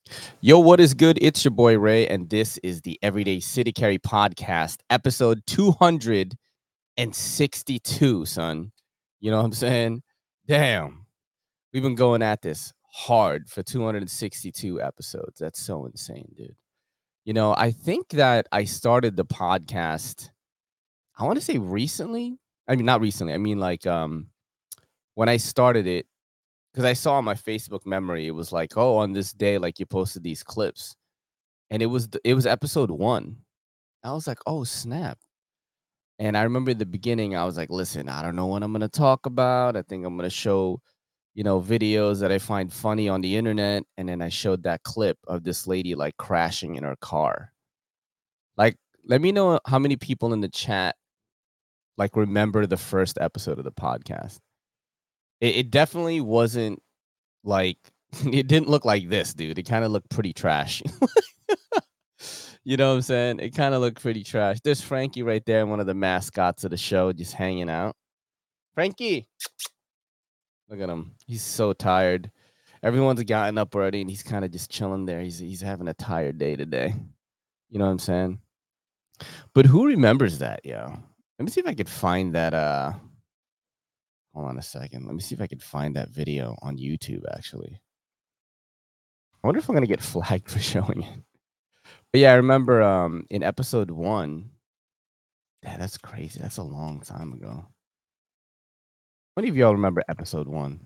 Yo, what is good? It's your boy Ray, and this is the Everyday City Carry Podcast, episode 262, son. You know what I'm saying? Damn. We've been going at this hard for 262 episodes. That's so insane, dude. I think that I started the podcast, I want to say recently. I mean, not recently. I mean, when I started it, because I saw on my Facebook memory, it was like, oh, on this day, like you posted these clips. And it was episode 1. I was like, "Oh, snap." And I remember in the beginning, I was like, "Listen, I don't know what I'm gonna talk about. I think I'm gonna show, videos that I find funny on the internet." And then I showed that clip of this lady, like, crashing in her car. Like, let me know how many people in the chat, like, remember the first episode of the podcast. It definitely wasn't, like it didn't look like this, dude. It kinda looked pretty trash. You know what I'm saying? It kinda looked pretty trash. There's Frankie right there, one of the mascots of the show, just hanging out. Frankie! Look at him. He's so tired. Everyone's gotten up already, and he's kinda just chilling there. He's having a tired day today. You know what I'm saying? But who remembers that, yo? Let me see if I could find that, hold on a second. Let me see if I could find that video on YouTube, actually. I wonder if I'm gonna get flagged for showing it. But, yeah, I remember, in episode 1. Yeah, that's crazy. That's a long time ago. How many of y'all remember episode 1?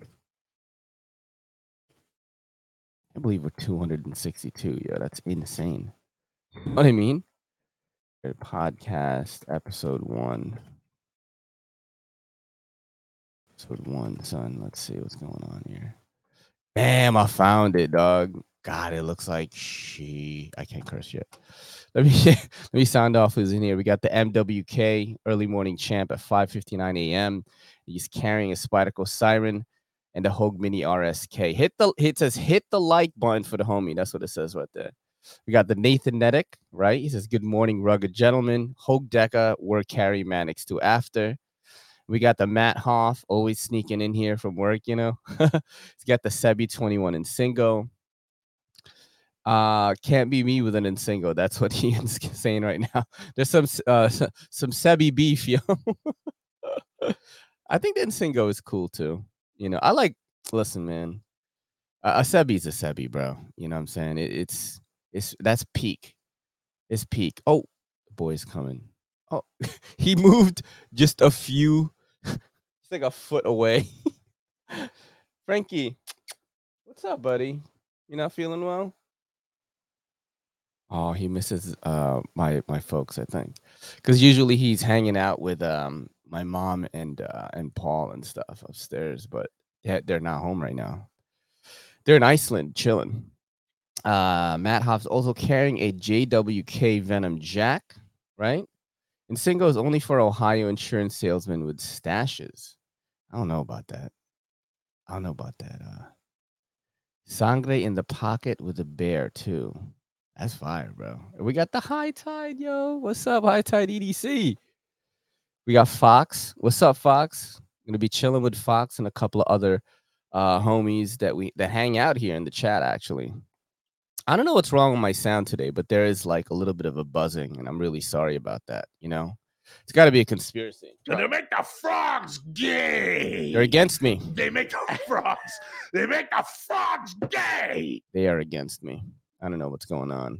I believe we're 262. Yeah, that's insane. You know what I mean? Podcast episode 1. Episode 1, son. Let's see what's going on here. Bam, I found it, dog. God, it looks like I can't curse yet. Let me let me sound off who's in here. We got the MWK early morning champ at 5:59 a.m. He's carrying a Spyderco siren and the Hogue Mini RSK. It says hit the like button for the homie. That's what it says right there. We got the Nathan Nedick, right? He says, good morning, rugged gentlemen. Hogue Deca, work carry Mannix to after. We got the Matt Hoff, always sneaking in here from work, He's got the Sebi 21 and Singo. Can't be me with an Nsingo. That's what Ian's saying right now. There's some Sebi beef, yo. I think the Nsingo is cool too. Listen, man. A Sebi's a Sebi, bro. You know what I'm saying? It's that's peak. It's peak. Oh, the boy's coming. Oh, he moved just a few. It's like a foot away. Frankie, what's up, buddy? You not feeling well? Oh, he misses my folks, I think, because usually he's hanging out with my mom and Paul and stuff upstairs, but they're not home right now. They're in Iceland chilling. Matt Hoff's also carrying a JWK Venom Jack, right? And Singo is only for Ohio insurance salesmen with stashes. I don't know about that. Sangre in the pocket with a bear too. That's fire, bro. We got the High Tide, yo. What's up, High Tide EDC? We got Fox. What's up, Fox? Gonna be chilling with Fox and a couple of other homies that hang out here in the chat, actually. I don't know what's wrong with my sound today, but there is like a little bit of a buzzing, and I'm really sorry about that. It's got to be a conspiracy. They make the frogs gay. They're against me. They make the frogs. They make the frogs gay. They are against me. I don't know what's going on.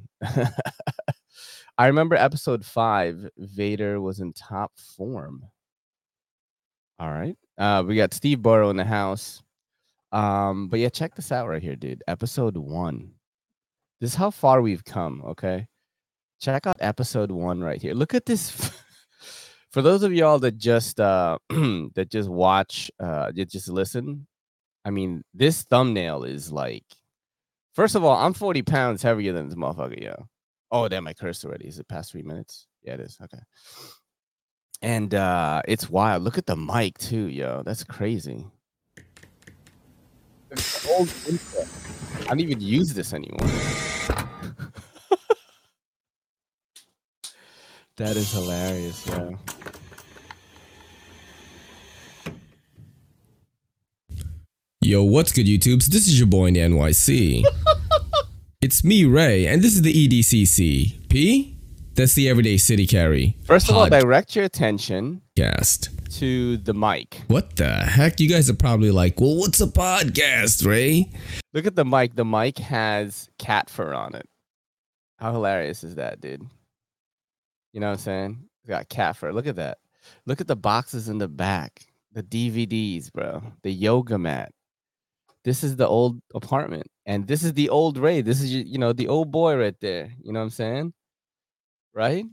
I remember episode 5. Vader was in top form. All right. We got Steve Burrow in the house. But yeah, check this out right here, dude. Episode 1. This is how far we've come. Okay. Check out episode 1 right here. Look at this. For those of y'all that just that just watch, just listen. I mean, this thumbnail is like, first of all, I'm 40 pounds heavier than this motherfucker, yo. Oh, damn, I cursed already. Is it past 3 minutes? Yeah, it is. Okay. And it's wild. Look at the mic too, yo. That's crazy. Old intro. I don't even use this anymore. That is hilarious, yo. Yo, what's good, YouTubes? This is your boy in the NYC. it's me, Ray, and this is the EDCC. P? That's the Everyday City Carry. First of all, direct your attention Podcast. to the mic. What the heck? You guys are probably like, well, what's a podcast, Ray? Look at the mic. The mic has cat fur on it. How hilarious is that, dude? You know what I'm saying? It's got cat fur. Look at that. Look at the boxes in the back. The DVDs, bro. The yoga mat. This is the old apartment. And this is the old Ray. This is, you know, the old boy right there. You know what I'm saying? Right?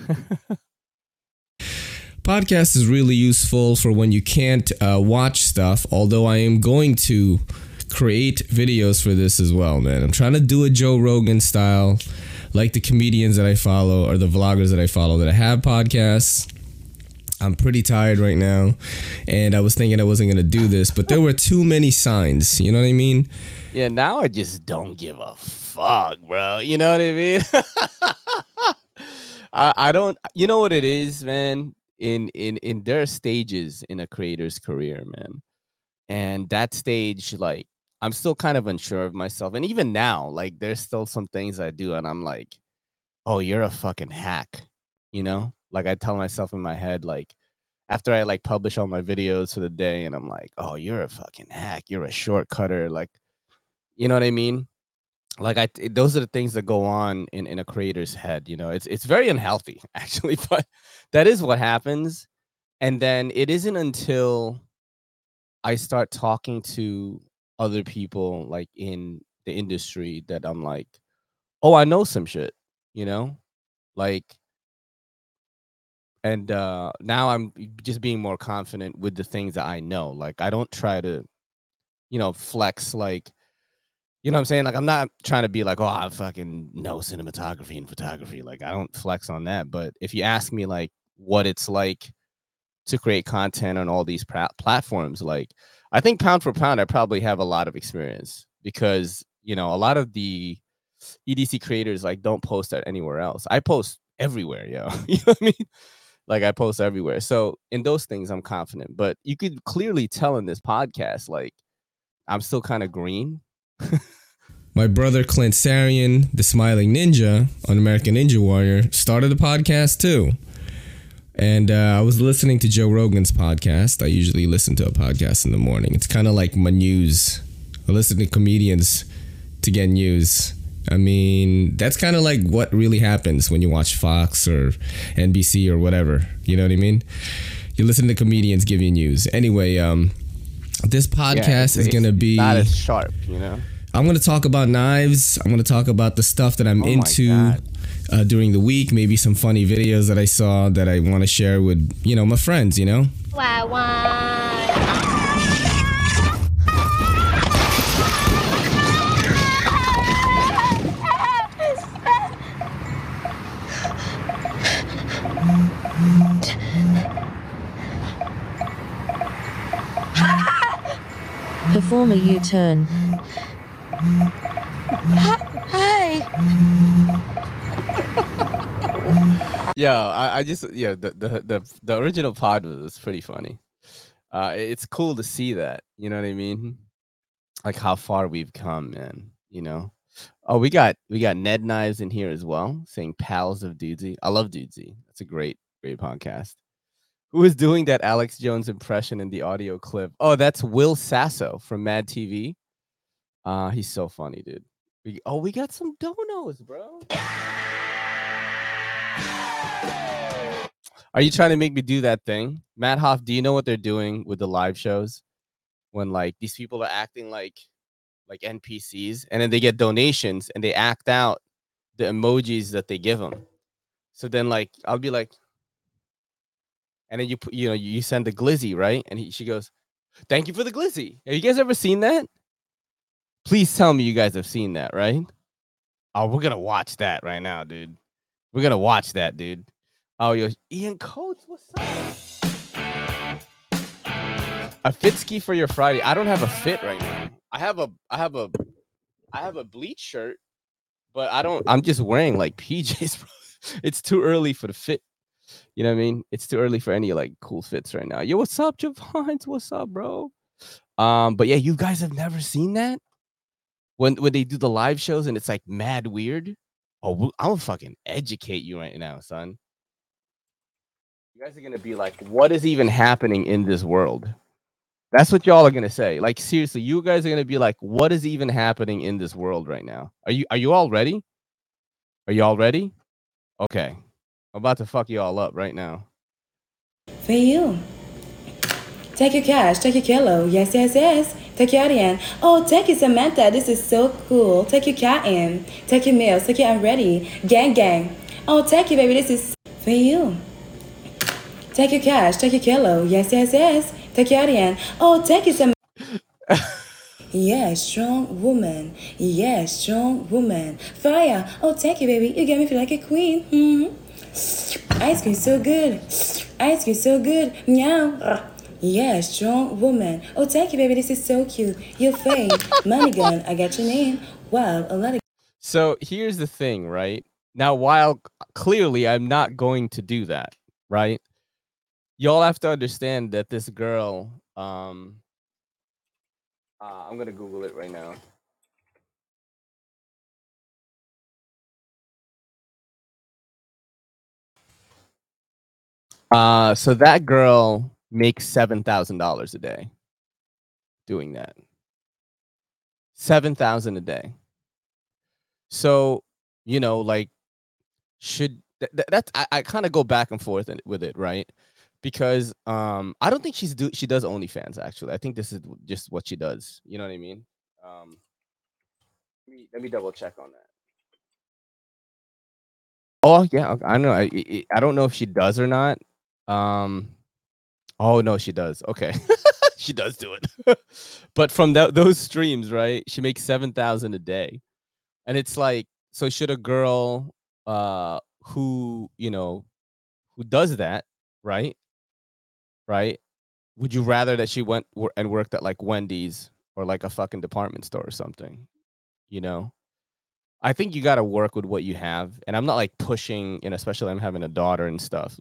Podcast is really useful for when you can't watch stuff, although I am going to create videos for this as well, man. I'm trying to do a Joe Rogan style, like the comedians that I follow or the vloggers that I follow that have podcasts. I'm pretty tired right now, and I was thinking I wasn't going to do this, but there were too many signs, you know what I mean? Yeah, now I just don't give a fuck, bro. You know what I mean? I don't, you know what it is, man? In there are stages in a creator's career, man. And that stage, like, I'm still kind of unsure of myself. And even now, like, there's still some things I do, and I'm like, oh, you're a fucking hack, you know? Like, I tell myself in my head, like, after I, like, publish all my videos for the day, and I'm like, oh, you're a fucking hack. You're a shortcutter. Like, you know what I mean? Like, those are the things that go on in a creator's head, you know? It's very unhealthy, actually, but that is what happens. And then it isn't until I start talking to other people, like, in the industry that I'm like, oh, I know some shit, you know? Like, and now I'm just being more confident with the things that I know. Like, I don't try to, you know, flex, like, you know what I'm saying? Like, I'm not trying to be like, oh, I fucking know cinematography and photography. Like, I don't flex on that. But if you ask me, like, what it's like to create content on all these platforms, like, I think pound for pound, I probably have a lot of experience because, you know, a lot of the EDC creators, like, don't post that anywhere else. I post everywhere, yo. You know what I mean? Like, I post everywhere. So in those things, I'm confident. But you could clearly tell in this podcast, like, I'm still kind of green. My brother Clint Sarian, the Smiling Ninja on American Ninja Warrior, started a podcast too. And I was listening to Joe Rogan's podcast. I usually listen to a podcast in the morning. It's kind of like my news. I listen to comedians to get news. I mean, that's kind of like what really happens when you watch Fox or NBC or whatever. You know what I mean? You listen to comedians give you news. Anyway, this podcast is going to be not as sharp, you know? I'm going to talk about knives. I'm going to talk about the stuff that I'm into during the week. Maybe some funny videos that I saw that I want to share with, you know, my friends, you know? Perform a U-turn. Hey. Yeah, I just the original pod was pretty funny. It's cool to see that, you know what I mean? Like how far we've come, man. You know. Oh, we got Ned Knives in here as well, saying pals of Dudesy. I love Dudesy. That's a great podcast. Who is doing that Alex Jones impression in the audio clip? Oh, that's Will Sasso from Mad TV. He's so funny, dude. We got some donos, bro. Are you trying to make me do that thing? Matt Hoff, do you know what they're doing with the live shows? When, like, these people are acting like NPCs, and then they get donations and they act out the emojis that they give them. So then, like, I'll be like, and then you send the glizzy, right? And she goes, "Thank you for the glizzy." Have you guys ever seen that? Please tell me you guys have seen that, right? Oh, we're gonna watch that right now, dude. We're gonna watch that, dude. Oh, yo, Ian Coates, what's up? A fit ski for your Friday. I don't have a fit right now. I have a bleach shirt, but I'm just wearing like PJs, bro. It's too early for the fit. You know what I mean? It's too early for any like cool fits right now. Yo, what's up, Javines? What's up, bro? But yeah, you guys have never seen that? when they do the live shows and it's like mad weird. Oh, I'll fucking educate you right now, son. You guys are gonna be like, what is even happening in this world? That's what y'all are gonna say. Like seriously, you guys are gonna be like, what is even happening in this world right now? Are you all ready? Are you all ready? Okay. I'm about to fuck you all up right now. For you. Take your cash, take your kilo, yes, yes, yes. Take your audience. Oh, take your Samantha, this is so cool. Take your cotton, take your meals, take your I'm ready. Gang, gang. Oh, take you, baby, this is for you. Take your cash, take your kilo, yes, yes, yes. Take your audience. Oh, take your Samantha. Yeah, strong woman. Yeah, strong woman. Fire. Oh, take it, baby. You got me feel like a queen. Ice cream so good. Ice cream so good. Meow. Yeah, strong woman. Oh, take it, baby. This is so cute. You're fame. Money gun. I got your name. Wow, a lot of. So here's the thing, right? Now, while clearly I'm not going to do that, right? Y'all have to understand that this girl, I'm gonna Google it right now. So that girl makes $7,000 a day doing that. 7,000 a day. So, you know, like, should that's I kind of go back and forth with it, right? Because I don't think she does OnlyFans actually. I think this is just what she does. You know what I mean? Let me double check on that. Oh yeah, I know. I don't know if she does or not. Oh no, she does. Okay, she does do it. But from those streams, right? She makes 7,000 a day, and it's like, so should a girl, who who does that, right? Right? Would you rather that she went and worked at like Wendy's or like a fucking department store or something? You know, I think you got to work with what you have, and I'm not like pushing, especially I'm having a daughter and stuff,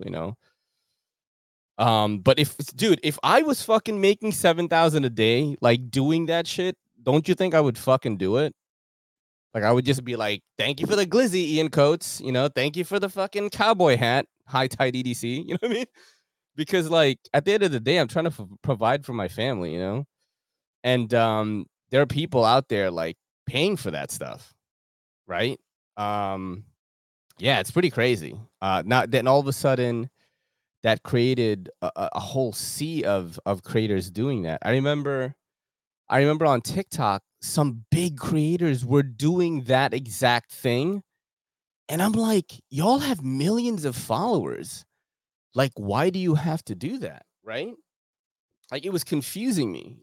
But if I was fucking making 7,000 a day, like doing that shit, don't you think I would fucking do it? Like I would just be like, thank you for the glizzy, Ian Coates. Thank you for the fucking cowboy hat, high tide EDC. You know what I mean? Because like at the end of the day, I'm trying to provide for my family, and there are people out there like paying for that stuff, right? Yeah, it's pretty crazy. Not then all of a sudden that created a whole sea of creators doing that. I remember on TikTok, some big creators were doing that exact thing. And I'm like, y'all have millions of followers. Like, why do you have to do that? Right? Like, it was confusing me,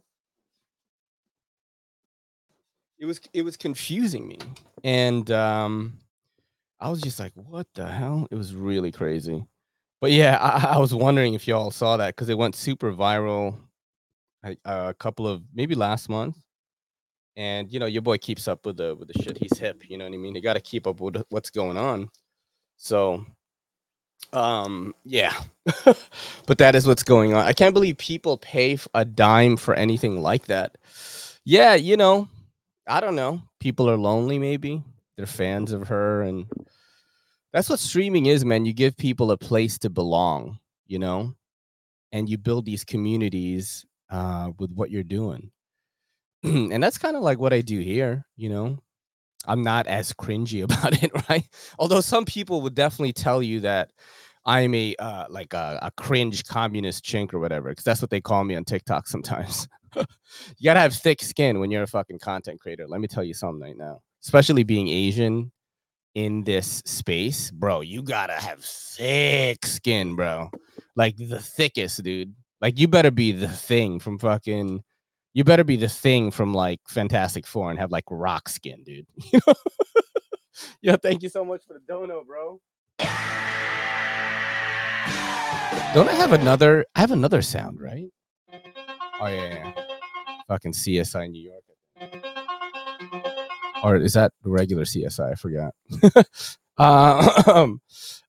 It was confusing me. And I was just like, what the hell? It was really crazy. But yeah, I was wondering if y'all saw that because it went super viral a couple of maybe last month. And your boy keeps up with the shit. He's hip, you know what I mean? You got to keep up with what's going on. So yeah. But that is what's going on. I can't believe people pay a dime for anything like that. Yeah, I don't know. People are lonely, maybe. They're fans of her, and that's what streaming is, man. You give people a place to belong, and you build these communities with what you're doing. And that's kind of like what I do here, I'm not as cringy about it, right? Although some people would definitely tell you that I'm a like a cringe communist chink or whatever, because that's what they call me on TikTok sometimes. You gotta have thick skin when you're a fucking content creator. Let me tell you something right now, especially being Asian in this space, bro. You gotta have thick skin, bro. Like the thickest, dude. Like you better be the thing from fucking. You better be the thing from like Fantastic Four and have like rock skin, dude. Yo, thank you so much for the dono, bro. Don't I have another? I have another sound, right? Oh yeah. Fucking CSI New York. Or is that the regular CSI? I forgot.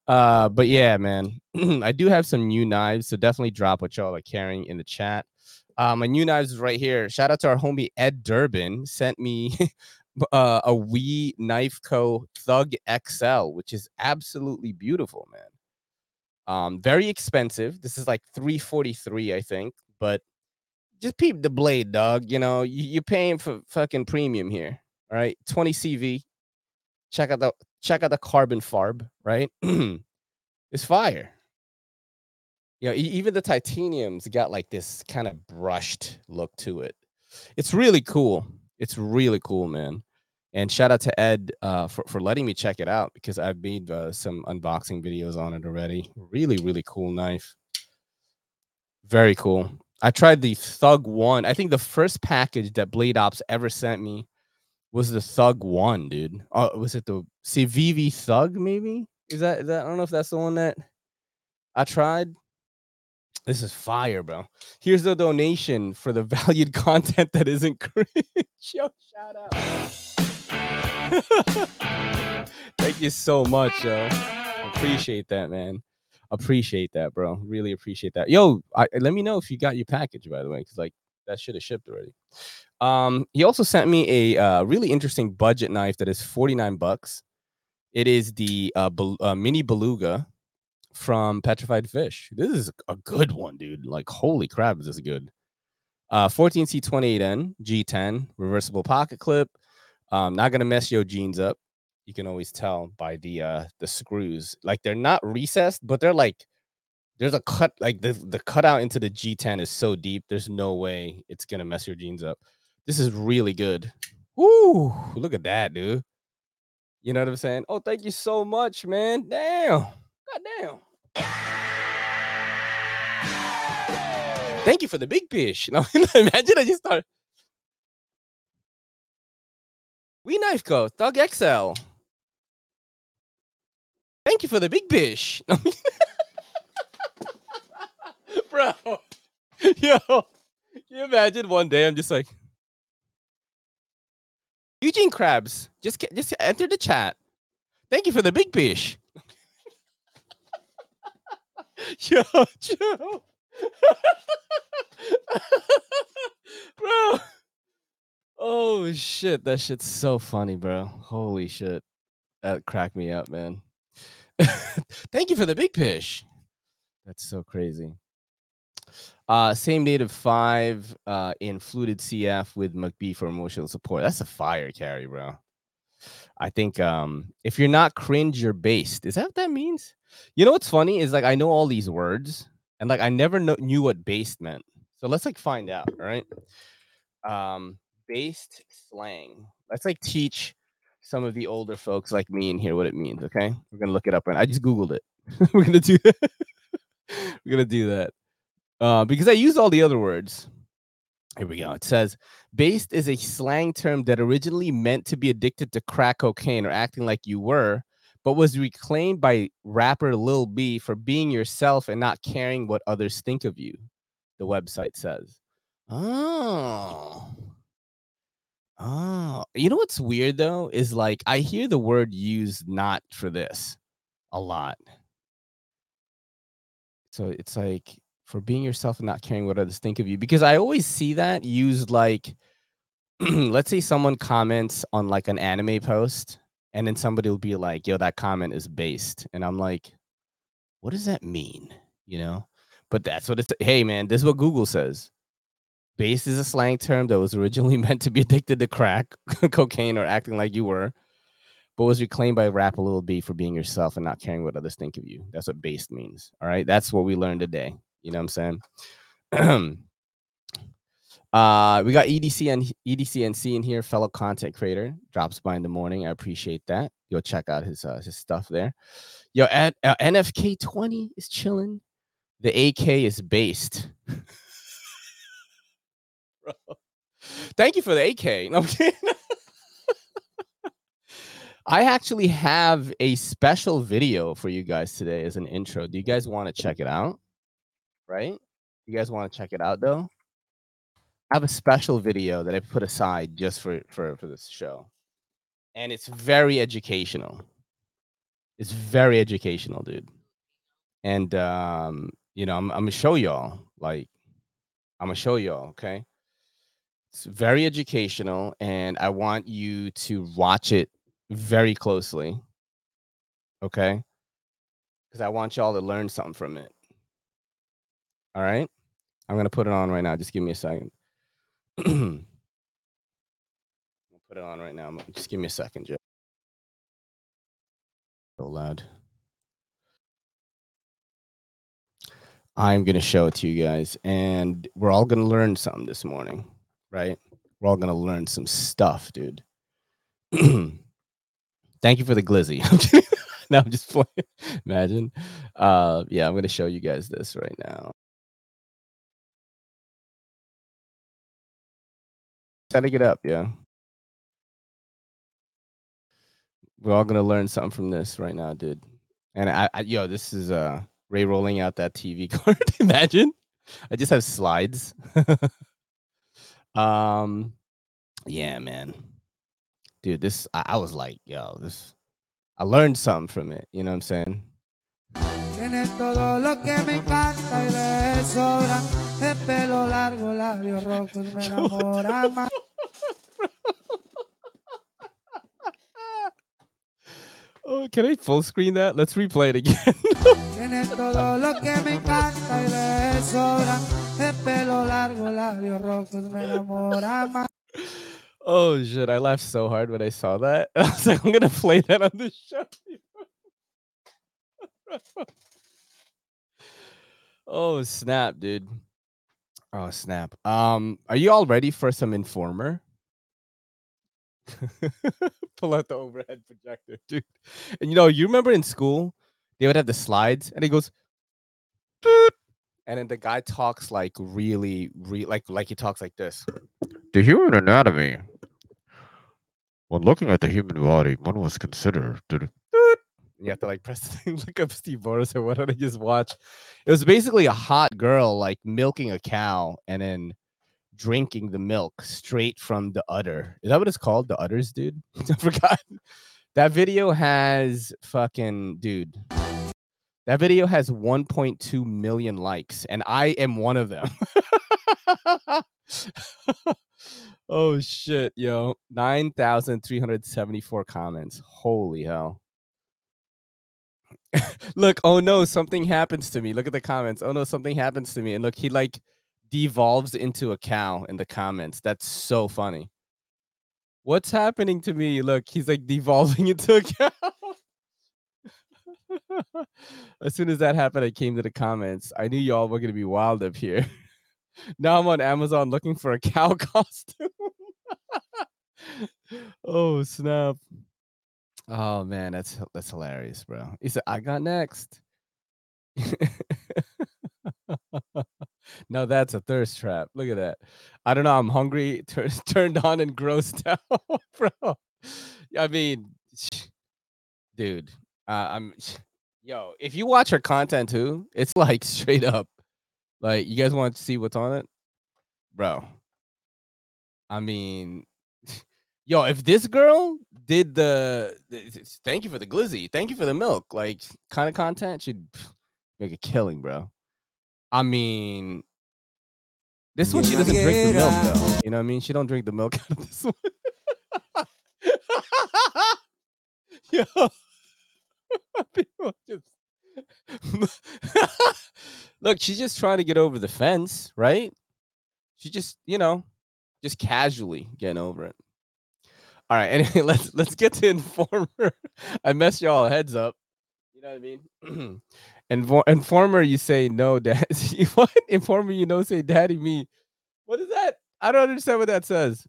But yeah, man, I do have some new knives, so definitely drop what y'all are carrying in the chat. My new knives is right here. Shout out to our homie Ed Durbin. Sent me a Wee Knife Co. Thug XL, which is absolutely beautiful, man. Very expensive. This is like $343, I think, but just peep the blade, dog. You know, you're paying for fucking premium here. All right, 20 CV. Check out the carbon farb, right? It's fire. You know, even the titanium's got like this kind of brushed look to it. It's really cool. It's really cool, man. And shout out to Ed for letting me check it out because I've made some unboxing videos on it already. Really, really cool knife. Very cool. I tried the Thug 1. I think the first package that Blade Ops ever sent me was the Thug 1, dude. Oh, was it the Civivi Thug, maybe? Is that I don't know if that's the one that I tried. This is fire, bro. Here's the donation for the valued content that isn't cringe. Yo, shout out. Thank you so much, yo. Appreciate that, man. Appreciate that, bro. Really appreciate that. Yo, let me know if you got your package, by the way, because like that should have shipped already. He also sent me a really interesting budget knife that is $49. It is the mini beluga from Petrified Fish. This is a good one, dude. Like, holy crap, is this good? 14C28N G10 reversible pocket clip. Not gonna mess your jeans up. You can always tell by the screws. Like, they're not recessed, but they're like there's a cut. Like the cutout into the G10 is so deep. There's no way it's gonna mess your jeans up. This is really good. Woo! Look at that, dude. You know what I'm saying? Oh, thank you so much, man. Damn. God damn. Thank you for the big fish. No, imagine I just started. We Knife Co. Thug XL. Thank you for the big fish. Bro. Yo. Can you imagine one day I'm just like Eugene Krabs. Just enter the chat. Thank you for the big fish. Yo, Joe. Bro. Oh shit, that shit's so funny, bro. Holy shit. That cracked me up, man. Thank you for the big fish. That's so crazy. Same native 5 in fluted CF with McBee for emotional support. That's a fire carry, bro. I think if you're not cringe, you're based. Is that what that means? You know what's funny is like I know all these words and like I never knew what based meant. So let's like find out, all right? Based slang. Let's like teach some of the older folks like me in here what it means, okay? We're gonna look it up, and I just Googled it. We're gonna do we're gonna do that. Because I used all the other words. Here we go. It says, based is a slang term that originally meant to be addicted to crack cocaine or acting like you were, but was reclaimed by rapper Lil B for being yourself and not caring what others think of you, the website says. Oh. You know what's weird, though, is like I hear the word used not for this a lot. So it's like for being yourself and not caring what others think of you, because I always see that used like let's say someone comments on like an anime post and then somebody will be like, yo, that comment is based, and I'm like, what does that mean? You know, but that's what it's. Hey man, this is what Google says. Based is a slang term that was originally meant to be addicted to crack cocaine or acting like you were, but was reclaimed by rapper Lil B for being yourself and not caring what others think of you. That's what based means. All right. That's what we learned today. You know what I'm saying? We got EDCNC in here, fellow content creator, drops by in the morning. I appreciate that. Go check out his stuff there. Yo, NFK20 is chilling. The AK is based. Bro. Thank you for the AK. No, I'm kidding. I actually have a special video for you guys today as an intro. Do you guys want to check it out? Right? You guys want to check it out though? I have a special video that I put aside just for this show. And it's very educational. It's very educational, dude. And you know, I'm gonna show y'all. Like, I'm gonna show y'all, okay? It's very educational, and I want you to watch it very closely, okay? Because I want y'all to learn something from it. All right? I'm gonna put it on right now. Just give me a second. I'll put it on right now. Just give me a second, Joe. So loud. I'm gonna show it to you guys, and we're all gonna learn something this morning, right? We're all gonna learn some stuff, dude. Thank you for the glizzy. No, I'm just playing. Imagine. Yeah, I'm gonna show you guys this right now. Setting it up, yeah. We're all gonna learn something from this right now, dude. And yo, this is Ray rolling out that TV card. Imagine. I just have slides. Yeah, man. Dude, this I was like, yo, this I learned something from it. You know what I'm saying? Tienes todo lo que me encanta y de sobra. De pelo largo, labios rojos, me enamora más. Oh, can I full screen that? Let's replay it again. Tienes todo lo que me encanta y de sobra. De pelo largo, labios rojos, me enamora más. Oh shit, I laughed so hard when I saw that. I was like, I'm gonna play that on the show. Oh snap, dude. Oh snap. Are you all ready for some Informer? Pull out the overhead projector, dude. And you remember in school, they would have the slides and it goes "Boop," and then the guy talks like really like he talks like this. The human anatomy. When looking at the human body, one must consider the You have to like press the thing, look up Steve Boris or what did I just watch? It was basically a hot girl like milking a cow and then drinking the milk straight from the udder. Is that what it's called? The udders, dude? I forgot. That video has dude. That video has 1.2 million likes, and I am one of them. Oh shit, yo. 9,374 comments. Holy hell. Look, oh no, something happens to me. Look at the comments. Oh no, something happens to me. And look, he like devolves into a cow in the comments. That's so funny. What's happening to me? Look, he's like devolving into a cow. As soon as that happened, I came to the comments. I knew y'all were gonna be wild up here. Now I'm on Amazon looking for a cow costume. Oh snap. Oh man, that's hilarious, bro. He said, I got next. No, that's a thirst trap. Look at that. I don't know. I'm hungry, turned on and grossed out, bro. I mean, dude, yo, if you watch her content too, it's like straight up. Like, you guys want to see what's on it? Bro. I mean, yo, if this girl did thank you for the glizzy, thank you for the milk, like kind of content, she'd make a killing, bro. I mean, this one she doesn't drink the milk though. You know what I mean? She don't drink the milk out of this one. Yo, people just look. She's just trying to get over the fence, right? She just, just casually getting over it. All right, anyway, let's get to Informer. I messed y'all heads up. You know what I mean? Informer, you say no, dad. What? Informer, say daddy me. What is that? I don't understand what that says.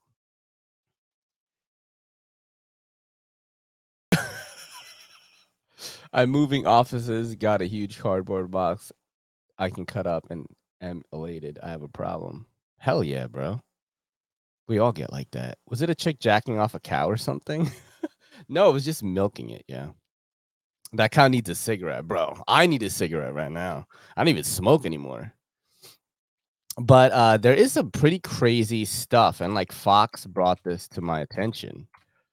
I'm moving offices, got a huge cardboard box I can cut up and am elated. I have a problem. Hell yeah, bro. We all get like that. Was it a chick jacking off a cow or something? No, it was just milking it, yeah. That cow needs a cigarette, bro. I need a cigarette right now. I don't even smoke anymore. But there is some pretty crazy stuff, and like Fox brought this to my attention.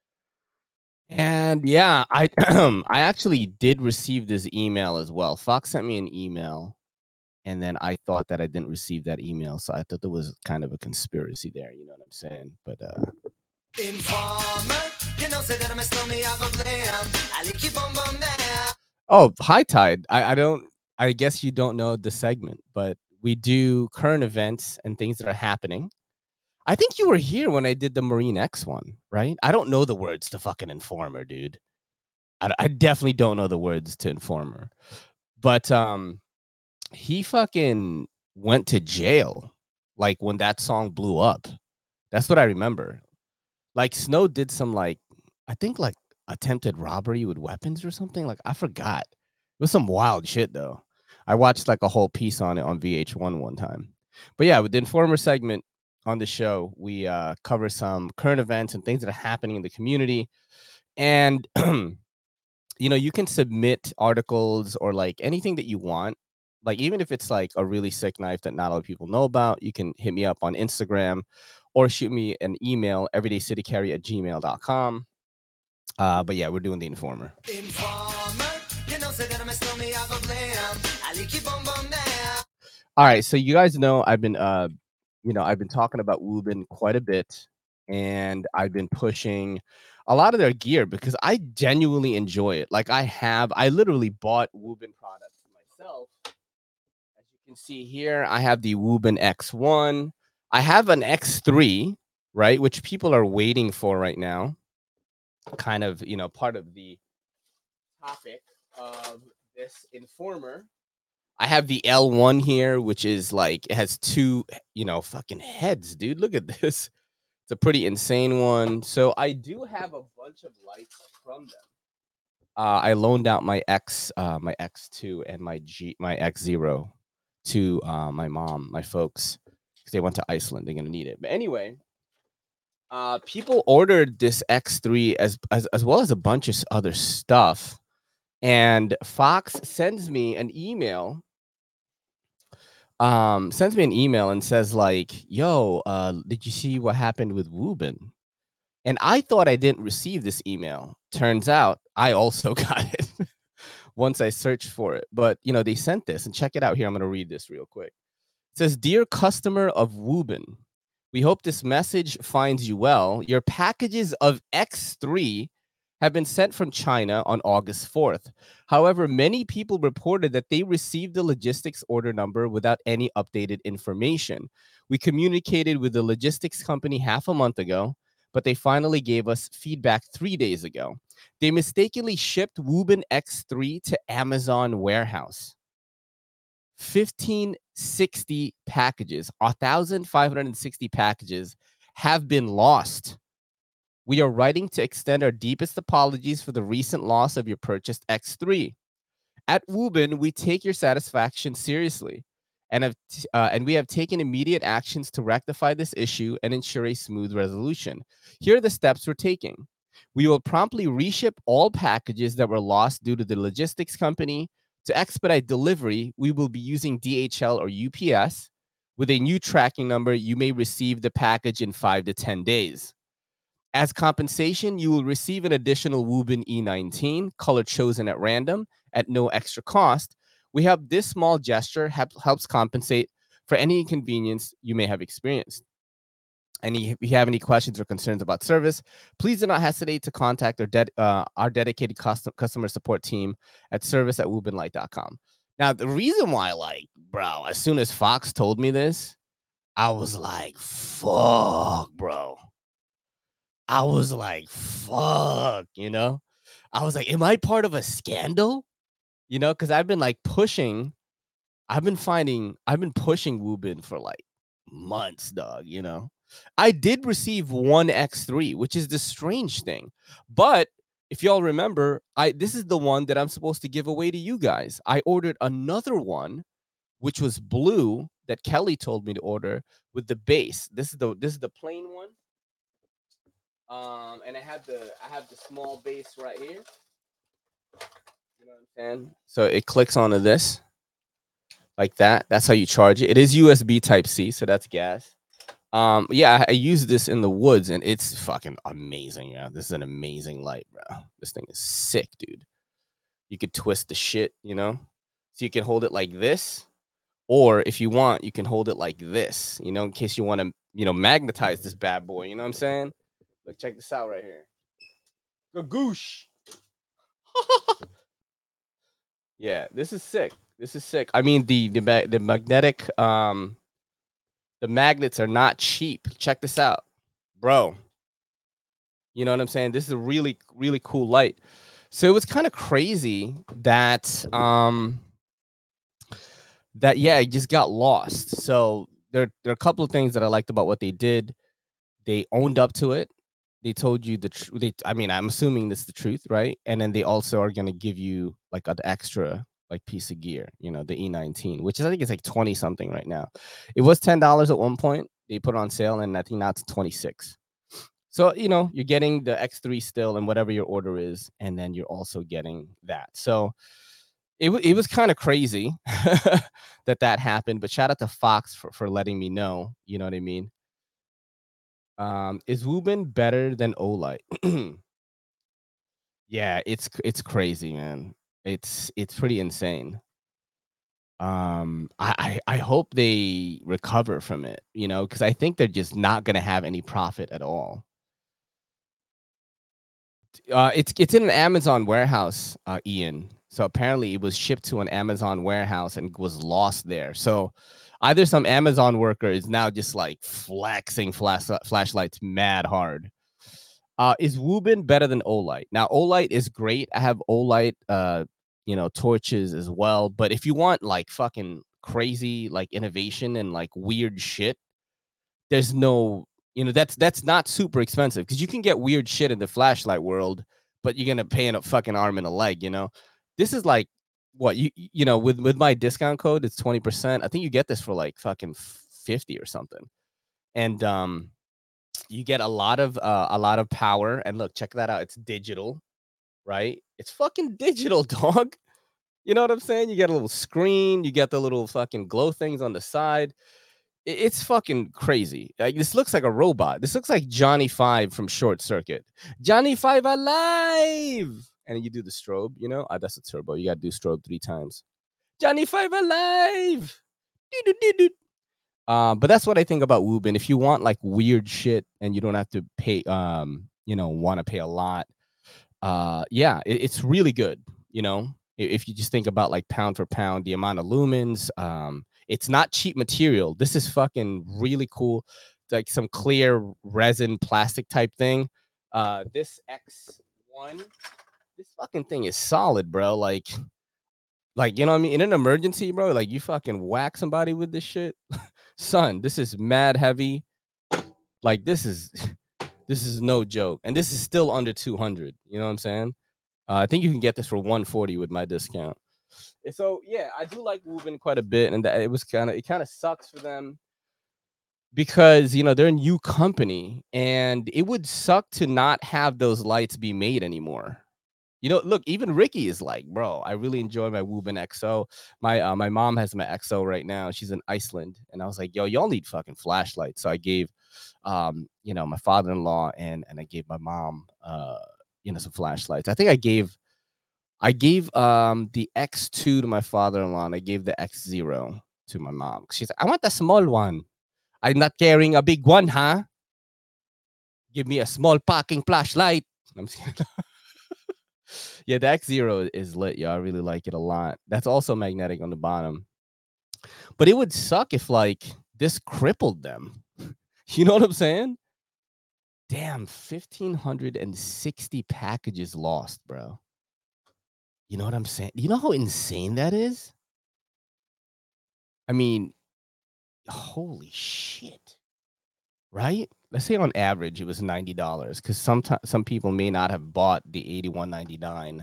And yeah, I I actually did receive this email as well. Fox sent me an email, and then I thought that I didn't receive that email, so I thought there was kind of a conspiracy there. You know what I'm saying? But oh, High Tide. I don't. I guess you don't know the segment, but we do current events and things that are happening. I think you were here when I did the Marine X one, right? I don't know the words to fucking Informer, dude. I definitely don't know the words to Informer, but he fucking went to jail like when that song blew up. That's what I remember. Like Snow did some like I think like attempted robbery with weapons or something. Like I forgot. It was some wild shit though. I watched like a whole piece on it on VH1 one time. But yeah, with the Informer segment on the show, we cover some current events and things that are happening in the community. And you know, you can submit articles or like anything that you want. Like even if it's like a really sick knife that not a lot of people know about, you can hit me up on Instagram or shoot me an email, everydaycitycarry@gmail.com. But yeah, we're doing the Informer. All right, so you guys know I've been I've been talking about Woobin quite a bit, and I've been pushing a lot of their gear because I genuinely enjoy it. Like I literally bought Woobin products myself. As you can see here, I have the Woobin X1. I have an X3, right, which people are waiting for right now. Kind of, part of the topic of this Informer. I have the L1 here, which is like, it has two, fucking heads, dude. Look at this. It's a pretty insane one. So I do have a bunch of lights from them. I loaned out my my X2 and my X0 to my mom, my folks, because they went to Iceland. They're gonna need it. But anyway, people ordered this X3 as well as a bunch of other stuff, and Fox sends me an email. Sends me an email and says like, "Yo, did you see what happened with Woobin?" And I thought I didn't receive this email. Turns out I also got it once I searched for it. But they sent this, and check it out here. I'm gonna read this real quick. It says, "Dear customer of Woobin, we hope this message finds you well. Your packages of X3 have been sent from China on August 4th. However, many people reported that they received the logistics order number without any updated information. We communicated with the logistics company half a month ago, but they finally gave us feedback 3 days ago. They mistakenly shipped Woobin X3 to Amazon warehouse. 1,560 packages, 1,560 packages have been lost. We are writing to extend our deepest apologies for the recent loss of your purchased X3. At Woobin, we take your satisfaction seriously and we have taken immediate actions to rectify this issue and ensure a smooth resolution. Here are the steps we're taking. We will promptly reship all packages that were lost due to the logistics company. To expedite delivery, we will be using DHL or UPS. With a new tracking number, you may receive the package in 5 to 10 days. As compensation, you will receive an additional Woobin E19, color chosen at random, at no extra cost. We hope this small gesture helps compensate for any inconvenience you may have experienced. And if you have any questions or concerns about service, please do not hesitate to contact our dedicated customer support team at service@woobinlight.com. Now, the reason why, bro, as soon as Fox told me this, I was like, fuck, bro. I was like, fuck, I was like, am I part of a scandal? Because I've been pushing Woobin for like months, dog, I did receive one X3, which is the strange thing. But if y'all remember, this is the one that I'm supposed to give away to you guys. I ordered another one, which was blue, that Kelly told me to order with the base. This is the plain one. And I have the small base right here. You know what I'm saying? So it clicks onto this like that. That's how you charge it. It is USB Type-C, so that's gas. Yeah, I use this in the woods, and it's fucking amazing. Yeah, this is an amazing light, bro. This thing is sick, dude. You could twist the shit, so you can hold it like this, Or if you want, you can hold it like this, you know, in case you want to, you know, magnetize this bad boy. You know what I'm saying? Look, check this out right here. Gagoosh. Yeah, this is sick. This is sick. I mean, the magnetic the magnets are not cheap. Check this out, bro. You know what I'm saying? This is a really, really cool light. So it was kind of crazy that yeah, it just got lost. So there are a couple of things that I liked about what they did. They owned up to it. They told you the truth. I mean, I'm assuming this is the truth, right? And then they also are gonna give you like an extra like piece of gear, you know, the E19, which is I think it's like 20 something right now. It was $10 at one point. They put it on sale, and I think now it's 26. So, you know, you're getting the X3 still and whatever your order is, and then you're also getting that. So it was kind of crazy that happened, but shout out to Fox for letting me know, you know what I mean? Is Woobin better than Olight? Yeah, it's crazy, man. It's pretty insane. I hope they recover from it, you know, because I think they're just not gonna have any profit at all. It's in an Amazon warehouse, Ian. So apparently it was shipped to an Amazon warehouse and was lost there. So either some Amazon worker is now just like flexing flashlights mad hard. Is Woobin better than Olight? Now Olight is great. I have Olight, you know, torches as well. But if you want like fucking crazy like innovation and like weird shit, there's no, you know, that's not super expensive because you can get weird shit in the flashlight world, but you're gonna pay in a fucking arm and a leg, you know. This is like what you know, with my discount code, it's 20%. I think you get this for like fucking 50 or something. And you get a lot of power. And look, check that out. It's digital, right? It's fucking digital, dog. You know what I'm saying? You get a little screen, you get the little fucking glow things on the side. It's fucking crazy. Like, this looks like a robot. This looks like Johnny Five from Short Circuit. Johnny Five alive! And then you do the strobe, you know? That's a turbo. You gotta do strobe 3 times. Johnny Five alive! But that's what I think about Woobin. If you want like weird shit and you don't have to pay, you know, want to pay a lot, yeah, it's really good. You know, if you just think about like pound for pound, the amount of lumens, it's not cheap material. This is fucking really cool. Like some clear resin plastic type thing. This X1, this fucking thing is solid, bro. Like, you know what I mean? In an emergency, bro, like you fucking whack somebody with this shit. Son, this is mad heavy. Like this is no joke. And this is still under 200. You know what I'm saying? I think you can get this for 140 with my discount. So yeah, I do like Woobin quite a bit, and that it kind of sucks for them because you know they're a new company, and it would suck to not have those lights be made anymore. You know, look, even Ricky is like, bro, I really enjoy my Woobin XO. My mom has my XO right now. She's in Iceland, and I was like, yo, y'all need fucking flashlights. So I gave, you know, my father-in-law and I gave my mom, you know, some flashlights. I think I gave the X2 to my father-in-law, and I gave the X0 to my mom. She's like, I want the small one. I'm not carrying a big one, huh? Give me a small parking flashlight. I'm just yeah, the X0 is lit, yo. I really like it a lot. That's also magnetic on the bottom. But it would suck if like this crippled them. You know what I'm saying? Damn, 1,560 packages lost, bro. You know what I'm saying? You know how insane that is? I mean, holy shit. Right? Let's say on average it was $90 because some people may not have bought the $81.99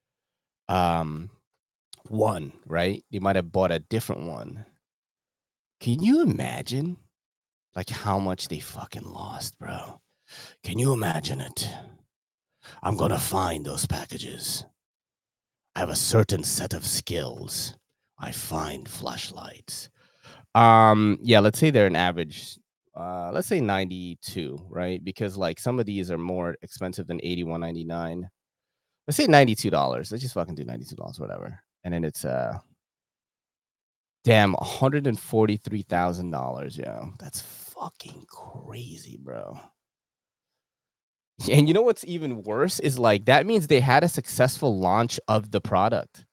one, right? They might have bought a different one. Can you imagine like how much they fucking lost, bro? Can you imagine it? I'm gonna find those packages. I have a certain set of skills. I find flashlights. Yeah, let's say they're an average. Let's say 92, right? Because like some of these are more expensive than $81.99. Let's say $92. Let's just fucking do $92, whatever. And then it's Damn, $143,000. Yeah, that's fucking crazy, bro. And you know what's even worse is like that means they had a successful launch of the product.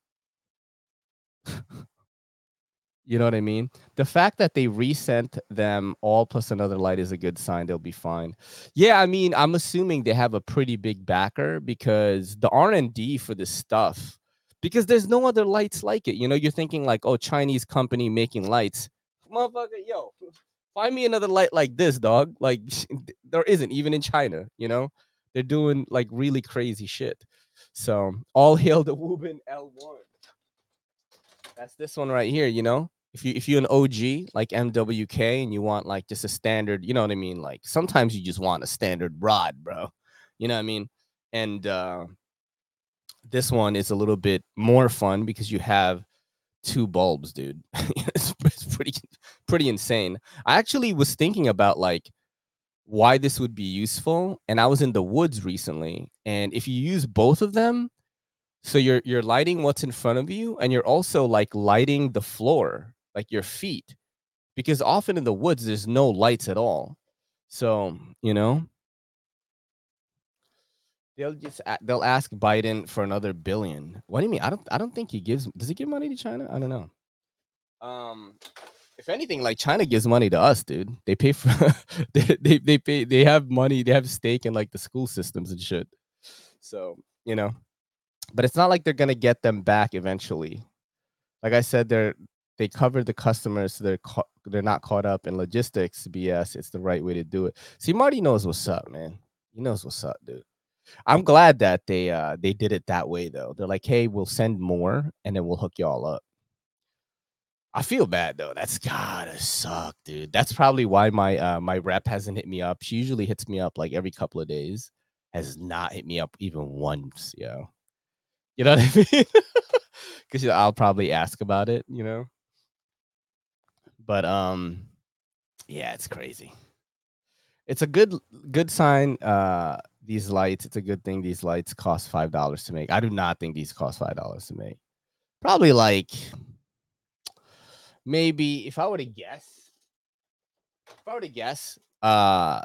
You know what I mean? The fact that they resent them all plus another light is a good sign. They'll be fine. Yeah, I mean, I'm assuming they have a pretty big backer because the R&D for this stuff, because there's no other lights like it. You know, you're thinking like, oh, Chinese company making lights. Motherfucker, yo, find me another light like this, dog. Like there isn't even in China, you know? They're doing like really crazy shit. So all hail the Woobin L1. That's this one right here, you know? If you're an OG like MWK and you want like just a standard, you know what I mean? Like sometimes you just want a standard rod, bro. You know what I mean? And this one is a little bit more fun because you have 2 bulbs, dude. it's pretty insane. I actually was thinking about like why this would be useful, and I was in the woods recently, and if you use both of them, so you're lighting what's in front of you, and you're also like lighting the floor, like your feet, because often in the woods there's no lights at all. So you know they'll ask Biden for another billion. What do you mean? I don't think he gives. Does he give money to China? I don't know. If anything, like China gives money to us, dude. They pay for they pay. They have money. They have stake in like the school systems and shit. So you know. But it's not like they're gonna get them back eventually. Like I said, they covered the customers, so they're not caught up in logistics BS. It's the right way to do it. See, Marty knows what's up, man. He knows what's up, dude. I'm glad that they did it that way though. They're like, hey, we'll send more and then we'll hook y'all up. I feel bad though. That's gotta suck, dude. That's probably why my rep hasn't hit me up. She usually hits me up like every couple of days. Has not hit me up even once, yo. You know what I mean? Because I'll probably ask about it, you know. But yeah, it's crazy. It's a good sign. These lights, it's a good thing. These lights cost $5 to make. I do not think these cost $5 to make. Probably like maybe if I were to guess, I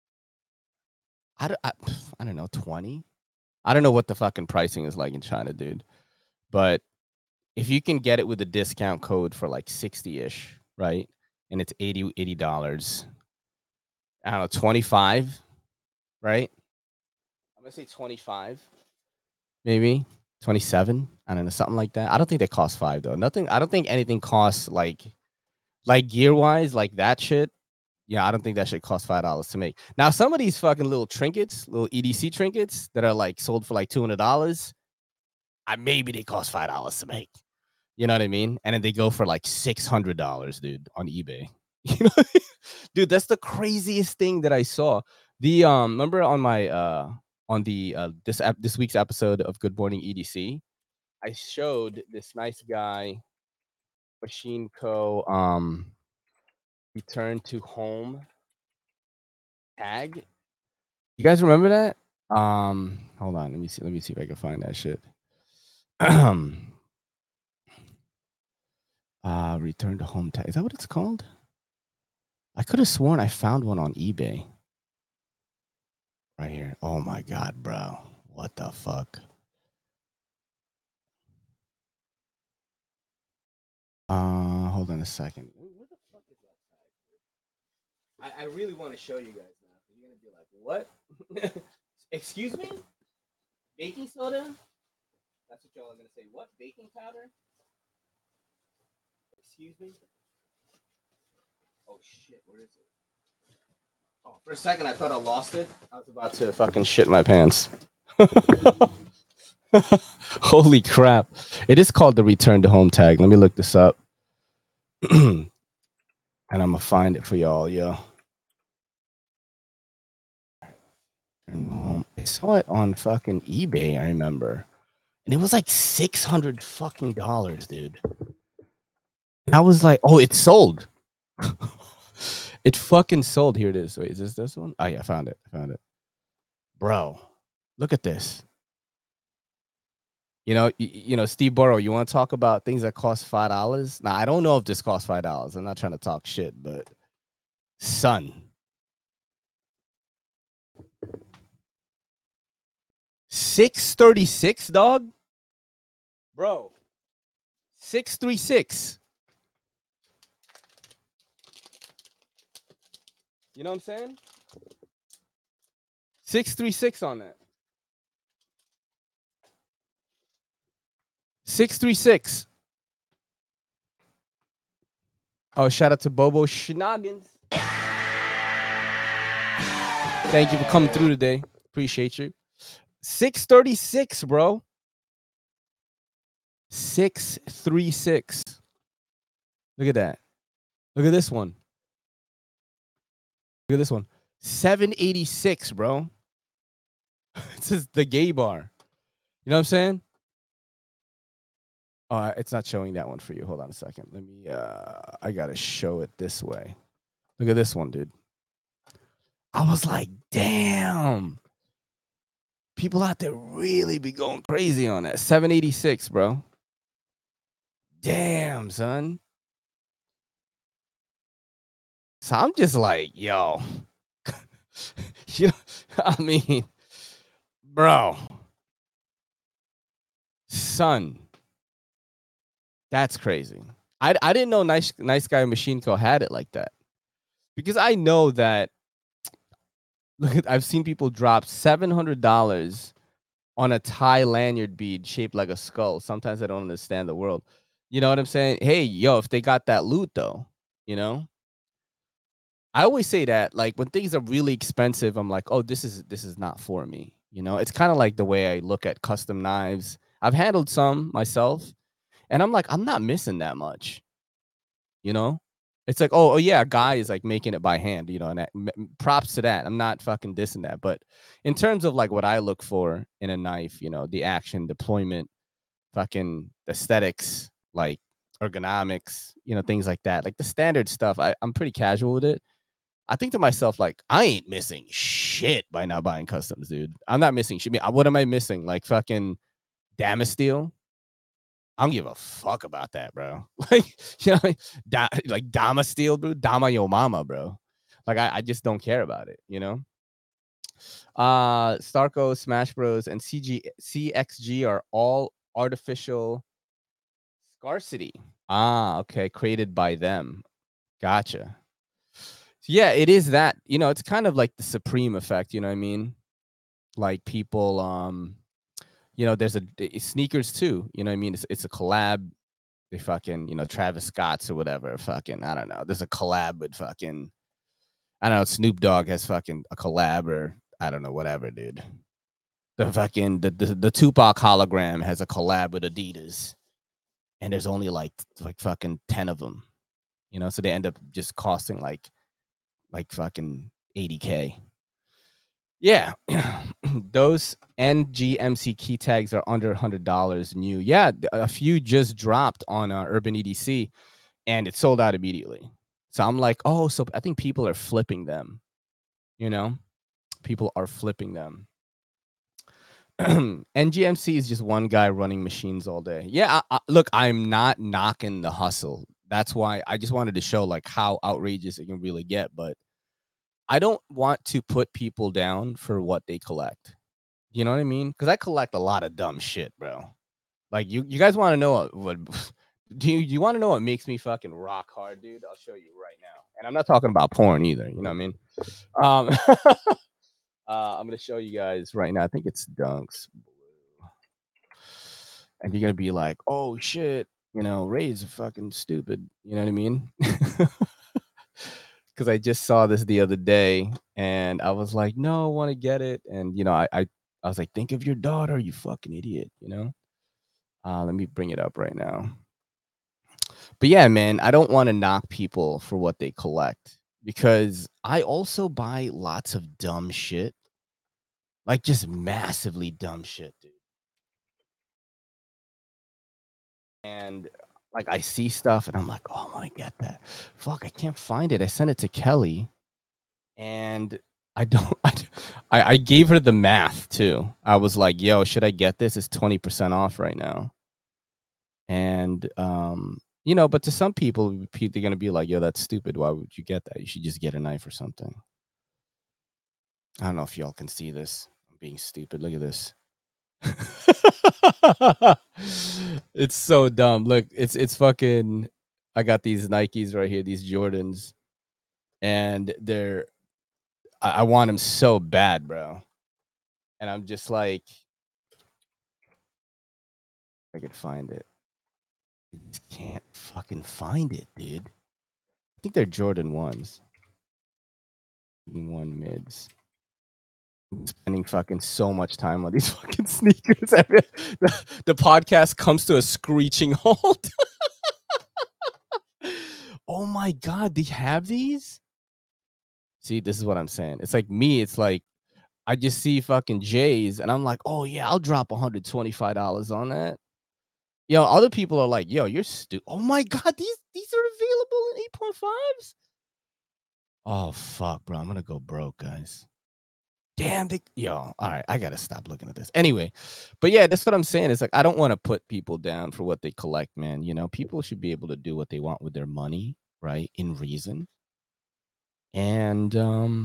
don't know, 20. I don't know what the fucking pricing is like in China, dude. But if you can get it with a discount code for like 60-ish, right? And it's $80. I don't know, 25, right? I'm gonna say 25, maybe 27. I don't know, something like that. I don't think they cost 5 though. Nothing. I don't think anything costs like gear wise, like that shit. Yeah, I don't think that shit costs $5 to make. Now, some of these fucking little trinkets, little EDC trinkets that are like sold for like $200, maybe they cost $5 to make. You know what I mean? And then they go for like $600, dude, on eBay. You know, dude, that's the craziest thing that I saw. The remember on my on the this week's episode of Good Morning EDC, I showed this nice guy, Machine Co. Return to home tag. You guys remember that? Hold on, let me see if I can find that shit. Return to home tag. Is that what it's called? I could have sworn I found one on eBay. Right here. Oh my god, bro. What the fuck? Hold on a second. Where the fuck is that tag? I really want to show you guys now. You're gonna be like, what? Excuse me? Baking soda? That's what y'all are gonna say. What? Baking powder? Excuse me? Oh shit, where is it? Oh, for a second I thought I lost it. I was about to fucking shit my pants. Holy crap. It is called the return to home tag. Let me look this up. And I'm gonna find it for y'all, yo. I saw it on fucking eBay, I remember. And it was like $600 fucking dollars, dude. And I was like, oh, it sold. It fucking sold. Here it is. Wait, is this one? Oh yeah, I found it. Bro, look at this. Steve Burrow, you want to talk about things that cost $5? Now, I don't know if this costs $5. I'm not trying to talk shit, but son. $636, dog. Bro. 636. You know what I'm saying? 636 on that. 636. Oh, shout out to Bobo Schnoggins. Thank you for coming through today. Appreciate you. 636, bro. 636. Look at that. Look at this one. Look at this one. 786, bro. This is the gay bar. You know what I'm saying? It's not showing that one for you. Hold on a second. Let me I gotta show it this way. Look at this one, dude. I was like, damn. People out there really be going crazy on that. 786, bro. Damn, son. So I'm just like, yo. I mean, bro. Son. That's crazy. I didn't know Nice Guy Machine Co had it like that. Because I know that I've seen people drop $700 on a Thai lanyard bead shaped like a skull. Sometimes I don't understand the world. You know what I'm saying? Hey, yo, if they got that loot though, you know? I always say that, like, when things are really expensive, I'm like, oh, this is not for me. You know, it's kind of like the way I look at custom knives. I've handled some myself, and I'm like, I'm not missing that much. You know? It's like, oh yeah, a guy is like making it by hand, you know, and props to that. I'm not fucking dissing that. But in terms of like what I look for in a knife, you know, the action, deployment, fucking aesthetics, like ergonomics, you know, things like that. Like the standard stuff, I'm pretty casual with it. I think to myself, like, I ain't missing shit by not buying customs, dude. I'm not missing shit. What am I missing? Like fucking Damasteel? I don't give a fuck about that, bro. Like, you know, like Damasteel, bro. Dama yo mama, bro. Like, I just don't care about it, you know? Starco, Smash Bros, and CXG are all artificial scarcity. Okay. Created by them. Gotcha. Yeah, it is that. You know, it's kind of like the Supreme effect, you know what I mean? Like people, you know, there's sneakers too, you know what I mean? It's a collab. They fucking, you know, Travis Scott's or whatever. Fucking, I don't know. There's a collab with fucking, I don't know. Snoop Dogg has fucking a collab or I don't know, whatever, dude. The fucking the Tupac hologram has a collab with Adidas, and there's only like fucking 10 of them, you know. So they end up just costing like fucking $80K. Yeah, those NGMC key tags are under $100 new. Yeah, a few just dropped on Urban EDC, and it sold out immediately. So I'm like, oh, so I think people are flipping them. You know, people are flipping them. NGMC is just one guy running machines all day. Yeah, look, I'm not knocking the hustle. That's why I just wanted to show like how outrageous it can really get, but I don't want to put people down for what they collect. You know what I mean? Because I collect a lot of dumb shit, bro. Like you guys want to know what do you want to know what makes me fucking rock hard, dude? I'll show you right now. And I'm not talking about porn either. You know what I mean? I'm gonna show you guys right now. I think it's Dunks Blue. And you're gonna be like, oh shit, you know, Ray's fucking stupid. You know what I mean? Because I just saw this the other day and I was like, no, I want to get it. And, you know, I was like, think of your daughter, you fucking idiot, you know? Let me bring it up right now. But yeah, man, I don't want to knock people for what they collect because I also buy lots of dumb shit. Like just massively dumb shit, dude. And like I see stuff and I'm like, oh, I want to get that. Fuck, I can't find it. I sent it to Kelly. And I don't. I gave her the math too. I was like, "Yo, should I get this? It's 20% off right now." And but to some people, they're gonna be like, "Yo, that's stupid. Why would you get that? You should just get a knife or something." I don't know if y'all can see this. I'm being stupid. Look at this. It's so dumb. Look, it's fucking. I got these Nikes right here, these Jordans, and I want them so bad, bro. And I'm just like, I could find it. I just can't fucking find it, dude. I think they're Jordan 1s. 1 mids. I'm spending fucking so much time on these fucking sneakers. The podcast comes to a screeching halt. Oh my God, they have these? See, this is what I'm saying. It's like me, it's like I just see fucking J's and I'm like, oh yeah, I'll drop $125 on that. Yo, other people are like, yo, you're stupid. Oh my God, these are available in 8.5s? Oh fuck, bro. I'm gonna go broke, guys. Damn, all right, I gotta stop looking at this. Anyway, but yeah, that's what I'm saying. It's like I don't want to put people down for what they collect, man. People should be able to do what they want with their money, right? In reason. And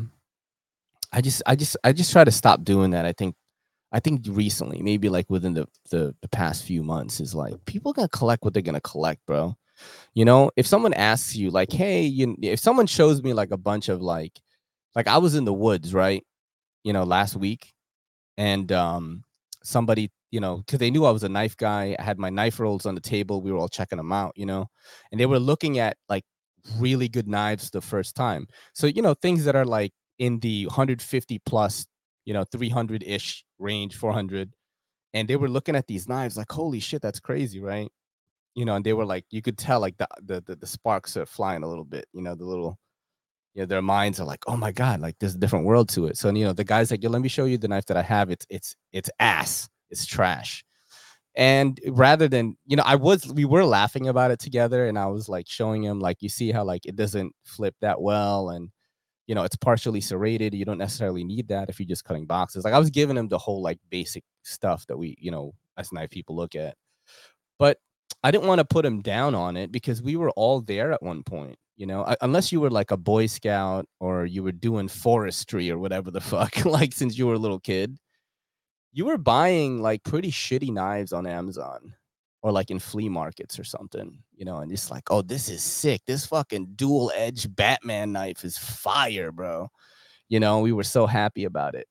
I just try to stop doing that. I think recently, maybe like within the past few months, is like people gotta collect what they're gonna collect, bro. If someone asks you, like, hey, if someone shows me like a bunch of like I was in the woods, right? Last week, and somebody, because they knew I was a knife guy. I had my knife rolls on the table. We were all checking them out, and they were looking at like really good knives the first time. So, things that are like in the 150 plus, 300-ish range, 400. And they were looking at these knives like, holy shit, that's crazy, right? And they were like, you could tell like the sparks are flying a little bit, the little, their minds are like, oh my God, like there's a different world to it. So, the guy's like, yo, let me show you the knife that I have. It's ass. It's trash. And rather than, we were laughing about it together, and I was like showing him, like, you see how like it doesn't flip that well, and it's partially serrated. You don't necessarily need that if you're just cutting boxes. Like I was giving him the whole like basic stuff that we, as knife people look at. But I didn't want to put him down on it because we were all there at one point, unless you were like a Boy Scout or you were doing forestry or whatever the fuck, like since you were a little kid, you were buying like pretty shitty knives on Amazon or like in flea markets or something, and it's like, oh, this is sick. This fucking dual edge Batman knife is fire, bro. We were so happy about it.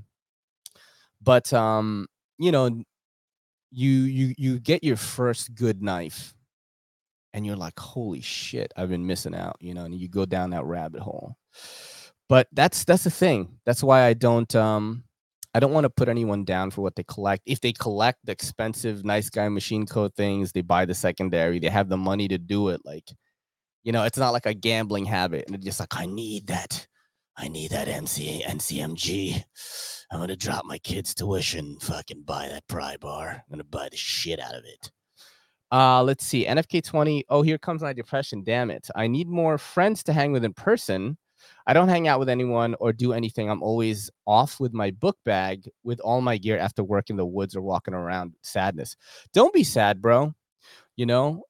But, you get your first good knife and you're like, holy shit, I've been missing out, and you go down that rabbit hole. But that's the thing. That's why I don't want to put anyone down for what they collect. If they collect the expensive nice guy machine code things, they buy the secondary, they have the money to do it. Like, it's not like a gambling habit. And it's just like, I need that NCMG. I'm going to drop my kid's tuition, fucking buy that pry bar. I'm going to buy the shit out of it. Let's see. NFK20. Oh, here comes my depression. Damn it. I need more friends to hang with in person. I don't hang out with anyone or do anything. I'm always off with my book bag with all my gear after work in the woods or walking around. Sadness. Don't be sad, bro. We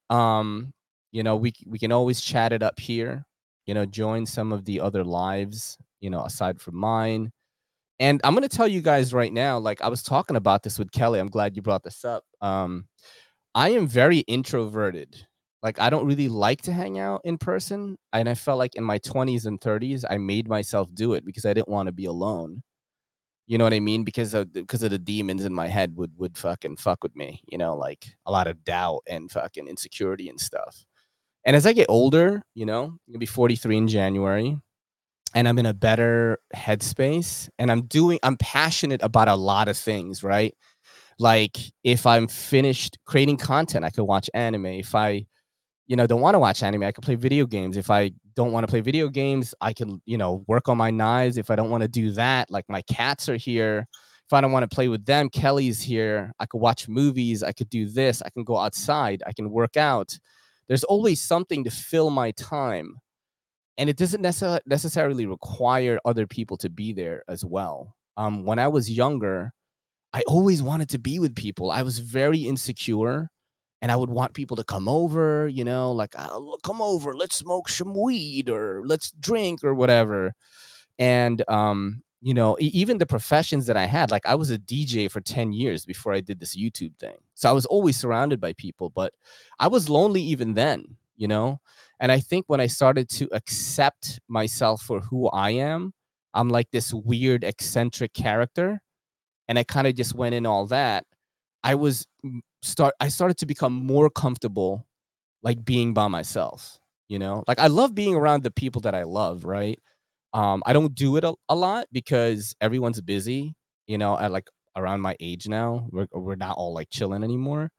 can always chat it up here. Join some of the other lives, aside from mine. And I'm going to tell you guys right now, like I was talking about this with Kelly. I'm glad you brought this up. I am very introverted. Like, I don't really like to hang out in person. And I felt like in my 20s and 30s, I made myself do it because I didn't want to be alone. You know what I mean? Because of the demons in my head would fucking fuck with me, like a lot of doubt and fucking insecurity and stuff. And as I get older, I'm going to be 43 in January, and I'm in a better headspace, and I'm passionate about a lot of things, right? Like if I'm finished creating content, I could watch anime. If I, don't want to watch anime, I could play video games. If I don't want to play video games, I can, work on my knives. If I don't want to do that, like my cats are here. If I don't want to play with them, Kelly's here. I could watch movies. I could do this. I can go outside. I can work out. There's always something to fill my time. and it doesn't necessarily require other people to be there as well. When I was younger, I always wanted to be with people. I was very insecure, and I would want people to come over, like, come over, let's smoke some weed or let's drink or whatever. And even the professions that I had, like I was a DJ for 10 years before I did this YouTube thing. So I was always surrounded by people, but I was lonely even then. And I think when I started to accept myself for who I am, I'm like this weird eccentric character, and I kind of just went in all that. I started to become more comfortable like being by myself, like I love being around the people that I love, right? I don't do it a lot because everyone's busy, at like around my age now. We're not all like chilling anymore.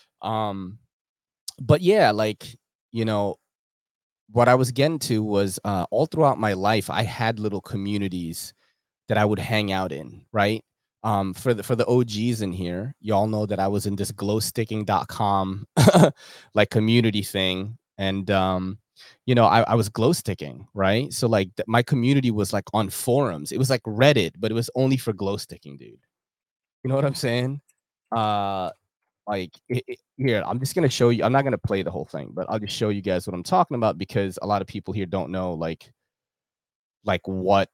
But yeah, like, what I was getting to was all throughout my life, I had little communities that I would hang out in, right? For the OGs in here, y'all know that I was in this glowsticking.com like community thing. And I was glow sticking, right? So like my community was like on forums. It was like Reddit, but it was only for glow sticking, dude. You know what I'm saying? Like here, I'm just gonna show you. I'm not gonna play the whole thing, but I'll just show you guys what I'm talking about, because a lot of people here don't know like what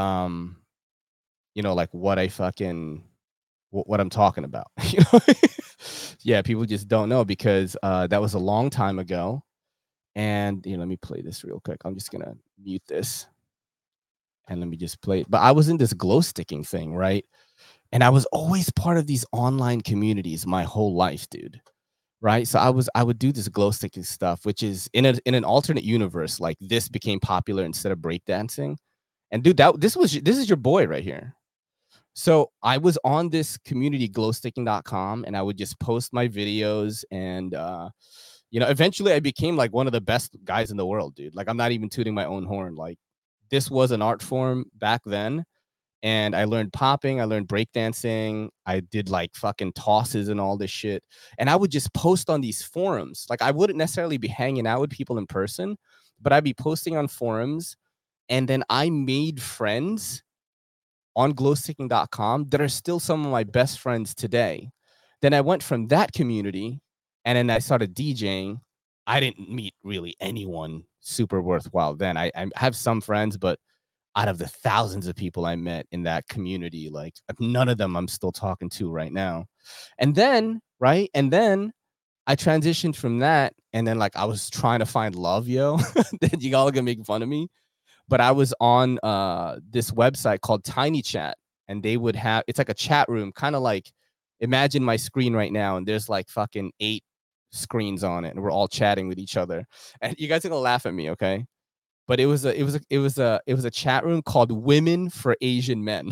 like what I fucking what I'm talking about. Yeah, people just don't know, because that was a long time ago. And let me play this real quick. I'm just gonna mute this and let me just play it. But I was in this glow sticking thing, right? And I was always part of these online communities my whole life, dude. Right? So I would do this glow sticking stuff, which is in an alternate universe, like this became popular instead of breakdancing. And dude, this is your boy right here. So I was on this community glowsticking.com, and I would just post my videos, and eventually I became like one of the best guys in the world, dude. Like, I'm not even tooting my own horn. Like, this was an art form back then, and I learned popping, I learned breakdancing, I did like fucking tosses and all this shit. And I would just post on these forums. Like, I wouldn't necessarily be hanging out with people in person, but I'd be posting on forums. And then I made friends on glowsticking.com that are still some of my best friends today. Then I went from that community, and then I started DJing. I didn't meet really anyone super worthwhile then. I have some friends, but out of the thousands of people I met in that community, like none of them I'm still talking to right now. And then, right? And then I transitioned from that, and then like I was trying to find love, yo. You all gonna make fun of me. But I was on this website called Tiny Chat, and they would have, it's like a chat room, kind of like, imagine my screen right now, and there's like fucking 8 screens on it, and we're all chatting with each other. And you guys are gonna laugh at me, okay? But it was a chat room called Women for Asian Men.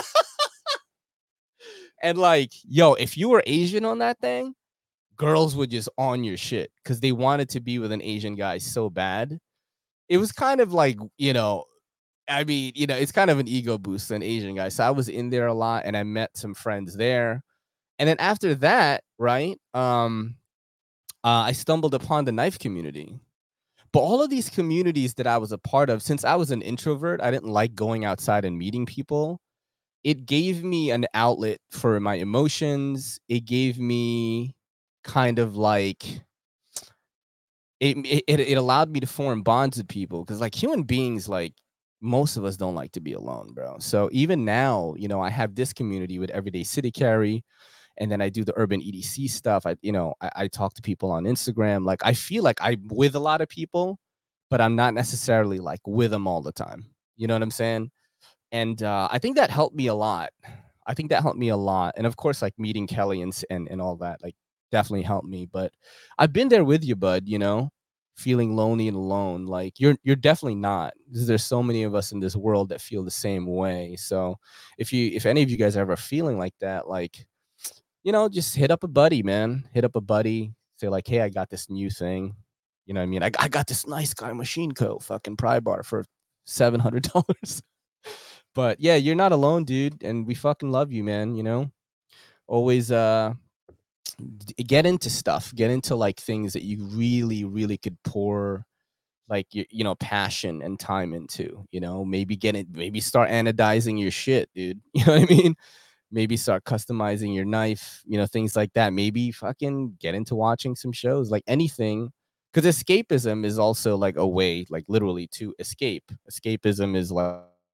And like, yo, if you were Asian on that thing, girls would just on your shit because they wanted to be with an Asian guy so bad. It was kind of like, I mean, it's kind of an ego boost, an Asian guy. So I was in there a lot, and I met some friends there. And then after that, right, I stumbled upon the knife community. But all of these communities that I was a part of, since I was an introvert, I didn't like going outside and meeting people. It gave me an outlet for my emotions. It gave me kind of like, it allowed me to form bonds with people, because like human beings, like most of us don't like to be alone, bro. So even now, I have this community with Everyday City Carry, and then I do the urban EDC stuff. I talk to people on Instagram. Like, I feel like I'm with a lot of people, but I'm not necessarily like with them all the time. You know what I'm saying? And I think that helped me a lot. And of course, like meeting Kelly and all that, like definitely helped me. But I've been there with you, bud, feeling lonely and alone. Like you're definitely not. There's so many of us in this world that feel the same way. So if any of you guys are ever feeling like that, like, just hit up a buddy, man. Hit up a buddy. Say like, hey, I got this new thing. You know what I mean? I got this Nice Guy Machine Co. fucking pry bar for $700. But yeah, you're not alone, dude. And we fucking love you, man. Always get into stuff. Get into like things that you really, really could pour like passion and time into. Maybe start anodizing your shit, dude. You know what I mean? Maybe start customizing your knife, things like that. Maybe fucking get into watching some shows, like anything. Because escapism is also like a way, like literally to escape. Escapism is like,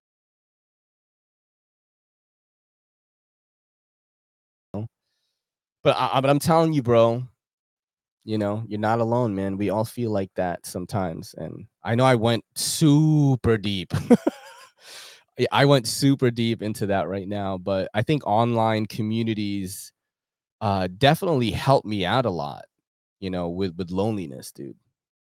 but I'm telling you, bro, you're not alone, man. We all feel like that sometimes. And I know I went super deep. I went super deep into that right now, but I think online communities definitely helped me out a lot, with loneliness, dude.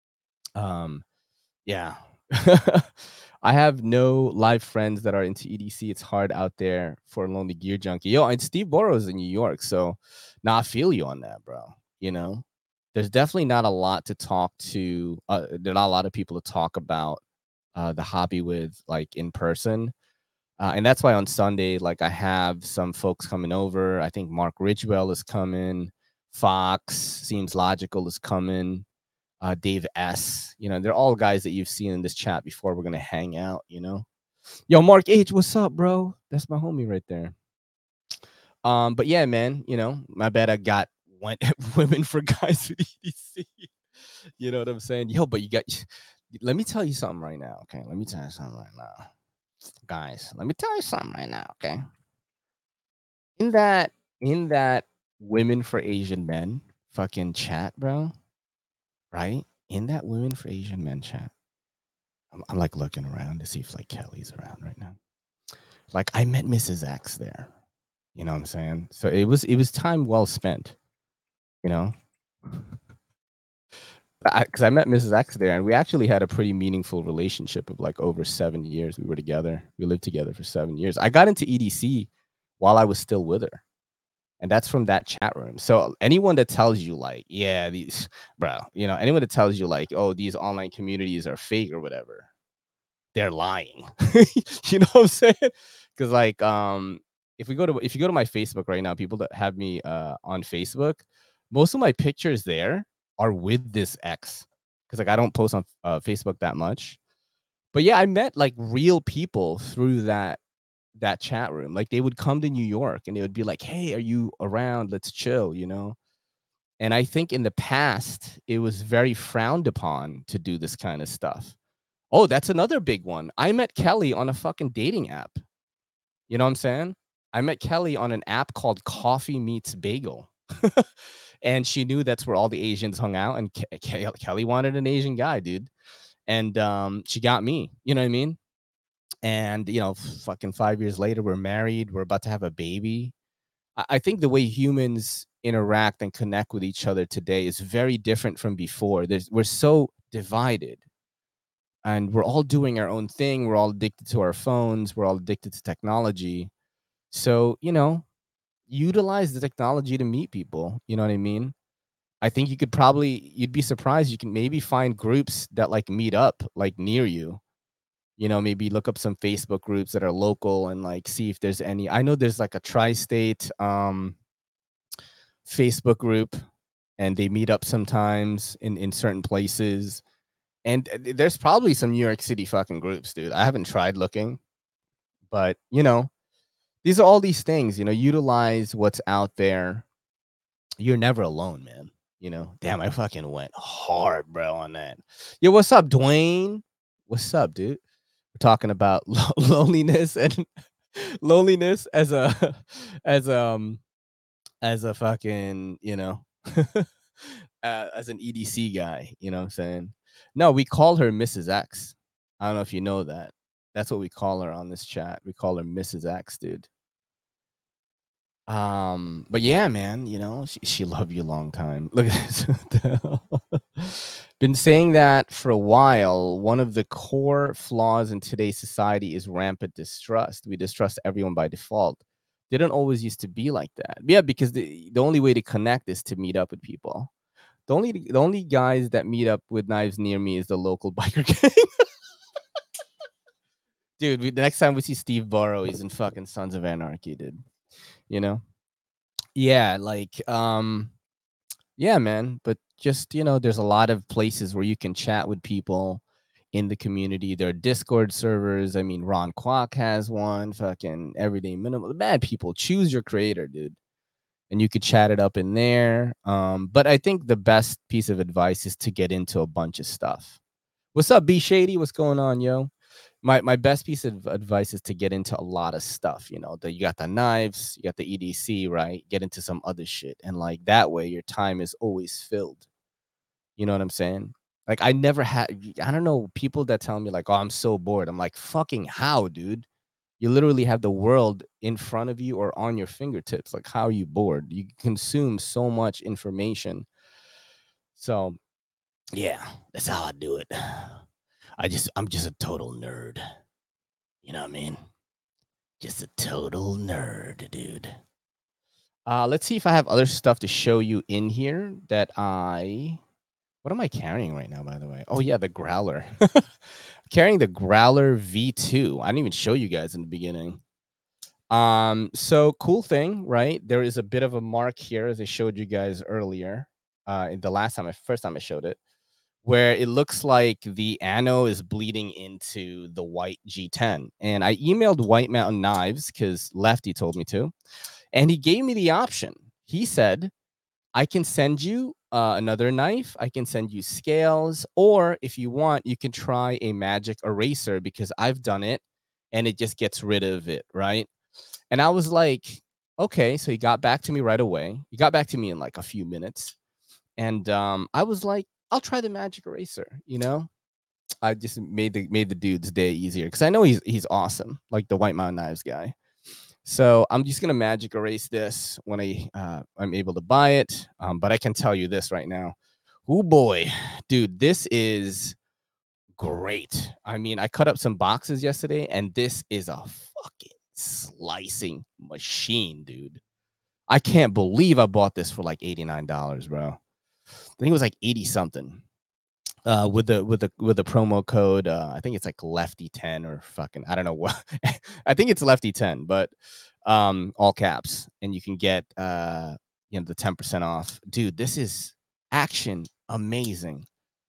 Yeah. I have no live friends that are into EDC. It's hard out there for a lonely gear junkie. Yo, and Steve Borrow's in New York, so now I feel you on that, bro. There's definitely not a lot to talk to. There are not a lot of people to talk about the hobby with, like in person. And that's why on Sunday, like I have some folks coming over. I think Mark Ridgewell is coming. Fox Seems Logical is coming. Dave S. They're all guys that you've seen in this chat before. We're gonna hang out. Yo, Mark H, what's up, bro? That's my homie right there. But yeah, man. My bad. I got women for guys with EDC. You know what I'm saying? Yo, but let me tell you something right now. Okay, let me tell you something right now. Guys, let me tell you something right now, okay? In that women for Asian men fucking chat, bro, right? In that women for Asian men chat, I'm like looking around to see if like Kelly's around right now. Like I met Mrs. X there. You know what I'm saying? So it was time well spent, you know? Because I met Mrs. X there, and we actually had a pretty meaningful relationship of like over 7 years. We were together. We lived together for 7 years. I got into EDC while I was still with her, and that's from that chat room. So anyone that tells you like, yeah, these, bro, anyone that tells you like, oh, these online communities are fake or whatever, they're lying. You know what I'm saying? Because like, if you go to my Facebook right now, people that have me on Facebook, most of my pictures there are with this ex, because like I don't post on Facebook that much. But yeah, I met like real people through that chat room. Like they would come to New York and they would be like, hey, are you around? Let's chill, And I think in the past it was very frowned upon to do this kind of stuff. Oh, that's another big one. I met Kelly on a fucking dating app. You know what I'm saying? I met Kelly on an app called Coffee Meets Bagel. And she knew that's where all the Asians hung out. And Kelly wanted an Asian guy, dude. And she got me. You know what I mean? And, fucking 5 years later, we're married. We're about to have a baby. I think the way humans interact and connect with each other today is very different from before. We're so divided. And we're all doing our own thing. We're all addicted to our phones. We're all addicted to technology. So, utilize the technology to meet people. You know what I mean? I think you'd be surprised. You can maybe find groups that like meet up like near you. Maybe look up some Facebook groups that are local and like see if there's any. I know there's like a tri-state Facebook group, and they meet up sometimes in certain places. And there's probably some New York City fucking groups, dude. I haven't tried looking, but these are all these things, utilize what's out there. You're never alone, man. Damn, I fucking went hard, bro, on that. Yo, what's up, Dwayne? What's up, dude? We're talking about loneliness and loneliness as a as a fucking, as an EDC guy, you know what I'm saying? No, we call her Mrs. X. I don't know if you know that. That's what we call her on this chat. We call her Mrs. X, dude. But yeah, man, she loved you a long time. Look at this. Been saying that for a while. One of the core flaws in today's society is rampant distrust. We distrust everyone by default. Didn't always used to be like that. Yeah, because the only way to connect is to meet up with people. The only guys that meet up with knives near me is the local biker gang. Dude, the next time we see Steve Borrow, he's in fucking Sons of Anarchy, dude. Yeah, like yeah, man. But just there's a lot of places where you can chat with people in the community. There are Discord servers. I mean, Ron Kwok has one. Fucking Everyday Minimal. The bad people. Choose your creator, dude. And you could chat it up in there. But I think the best piece of advice is to get into a bunch of stuff. What's up, B Shady? What's going on, yo? My best piece of advice is to get into a lot of stuff. You know, you got the knives, you got the EDC, right? Get into some other shit, and like that way, your time is always filled. You know what I'm saying? Like I never had. I don't know people that tell me like, "Oh, I'm so bored." I'm like, "Fucking how, dude? You literally have the world in front of you or on your fingertips. Like, how are you bored? You consume so much information." So, yeah, that's how I do it. I'm just a total nerd. You know what I mean? Just a total nerd, dude. Let's see if I have other stuff to show you in here that what am I carrying right now, by the way? Oh yeah, the Growler. Carrying the Growler V2. I didn't even show you guys in the beginning. So cool thing, right? There is a bit of a mark here, as I showed you guys earlier, in the first time I showed it, where it looks like the ano is bleeding into the white G10. And I emailed White Mountain Knives because Lefty told me to, and he gave me the option. He said, I can send you another knife. I can send you scales, or if you want, you can try a magic eraser because I've done it and it just gets rid of it, right? And I was like, okay. So he got back to me right away. He got back to me in like a few minutes. And I was like, I'll try the magic eraser, you know? I just made the dude's day easier because I know he's awesome, like the White Mountain Knives guy. So I'm just gonna magic erase this when I'm able to buy it. But I can tell you this right now. Oh boy, dude, this is great. I mean, I cut up some boxes yesterday, and this is a fucking slicing machine, dude. I can't believe I bought this for like $89, bro. I think it was like 80 something. With the promo code, I think it's like Lefty 10 or fucking I don't know what. I think it's Lefty 10, but all caps, and you can get the 10% off. Dude, this is action amazing.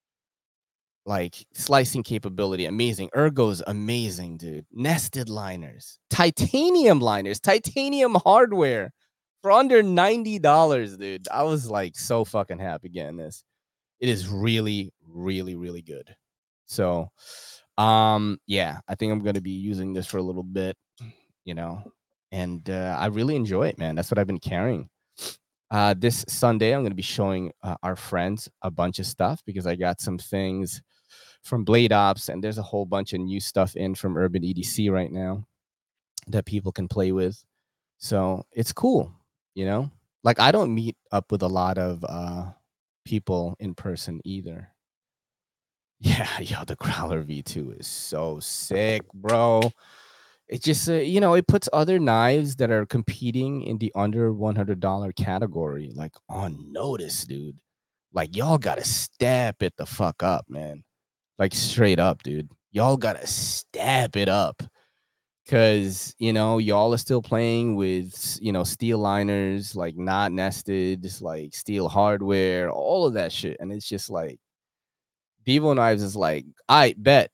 Like slicing capability, amazing. Ergo's amazing, dude. Nested liners, titanium hardware for under $90, dude. I was like so fucking happy getting this. It is really, really, really good. So, yeah, I think I'm gonna be using this for a little bit, and I really enjoy it, man. That's what I've been carrying. This Sunday, I'm gonna be showing our friends a bunch of stuff because I got some things from Blade Ops, and there's a whole bunch of new stuff in from Urban EDC right now that people can play with. So it's cool, Like I don't meet up with a lot of people in person either. Yeah, yo, the Growler V2 is so sick, bro. It just it puts other knives that are competing in the under $100 category like on notice, dude. Like y'all gotta step it the fuck up, man. Like straight up, dude. Y'all gotta step it up. Cause y'all are still playing with steel liners, like not nested, just like steel hardware, all of that shit. And it's just like Devo Knives is like, I bet,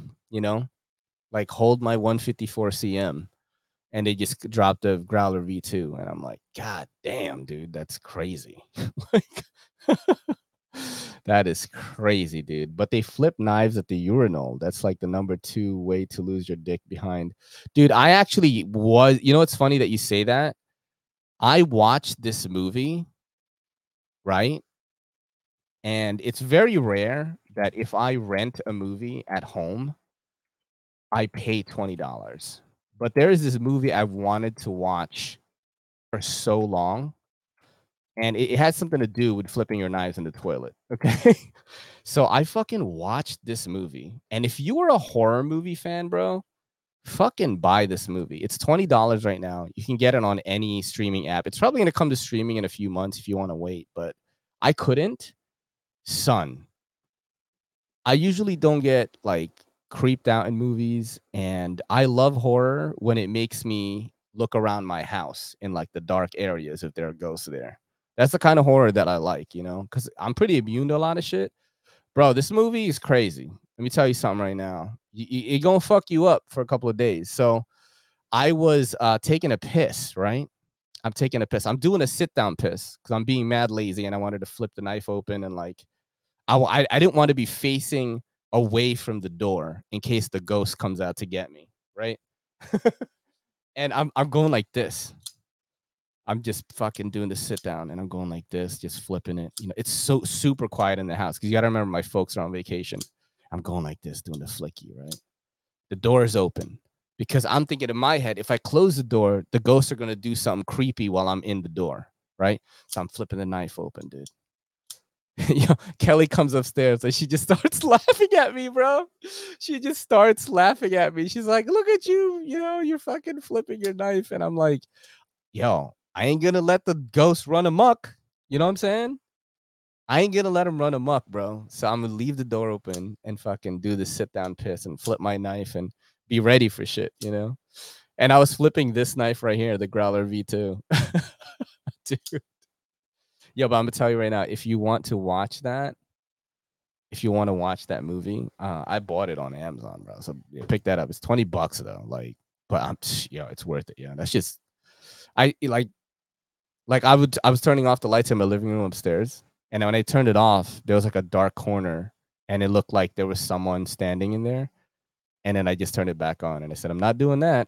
like hold my 154 CM. And they just dropped the Growler V2. And I'm like, God damn, dude, that's crazy. Like that is crazy, dude. But they flip knives at the urinal. That's like the number 2 way to lose your dick behind. Dude, I actually was, it's funny that you say that. I watched this movie, right? And it's very rare that if I rent a movie at home, I pay $20. But there is this movie I've wanted to watch for so long. And it has something to do with flipping your knives in the toilet. Okay. So I fucking watched this movie. And if you were a horror movie fan, bro, fucking buy this movie. It's $20 right now. You can get it on any streaming app. It's probably going to come to streaming in a few months if you want to wait. But I couldn't. Son, I usually don't get like creeped out in movies. And I love horror when it makes me look around my house in like the dark areas if there are ghosts there. That's the kind of horror that I like, because I'm pretty immune to a lot of shit. Bro, this movie is crazy. let me tell you something right now. It gonna fuck you up for a couple of days. So I was taking a piss, right? I'm taking a piss. I'm doing a sit down piss because I'm being mad lazy and I wanted to flip the knife open and like I didn't want to be facing away from the door in case the ghost comes out to get me, right? And I'm going like this. I'm just fucking doing the sit down and I'm going like this, just flipping it. You know, it's so super quiet in the house because you got to remember my folks are on vacation. I'm going like this, doing the flicky, right? The door is open because I'm thinking in my head, if I close the door, the ghosts are going to do something creepy while I'm in the door, right? So I'm flipping the knife open, dude. Kelly comes upstairs and she just starts laughing at me, bro. She just starts laughing at me. She's like, look at you, you're fucking flipping your knife. And I'm like, yo, I ain't gonna let the ghost run amok. You know what I'm saying? I ain't gonna let him run amok, bro. So I'm gonna leave the door open and fucking do the sit down piss and flip my knife and be ready for shit, And I was flipping this knife right here, the Growler V2. Dude. Yo, but I'm gonna tell you right now, if you want to watch that movie, I bought it on Amazon, bro. So pick that up. It's $20 though. Like, but it's worth it. Yeah, that's just I was turning off the lights in my living room upstairs, and when I turned it off, there was like a dark corner, and it looked like there was someone standing in there. And then I just turned it back on, and I said, "I'm not doing that."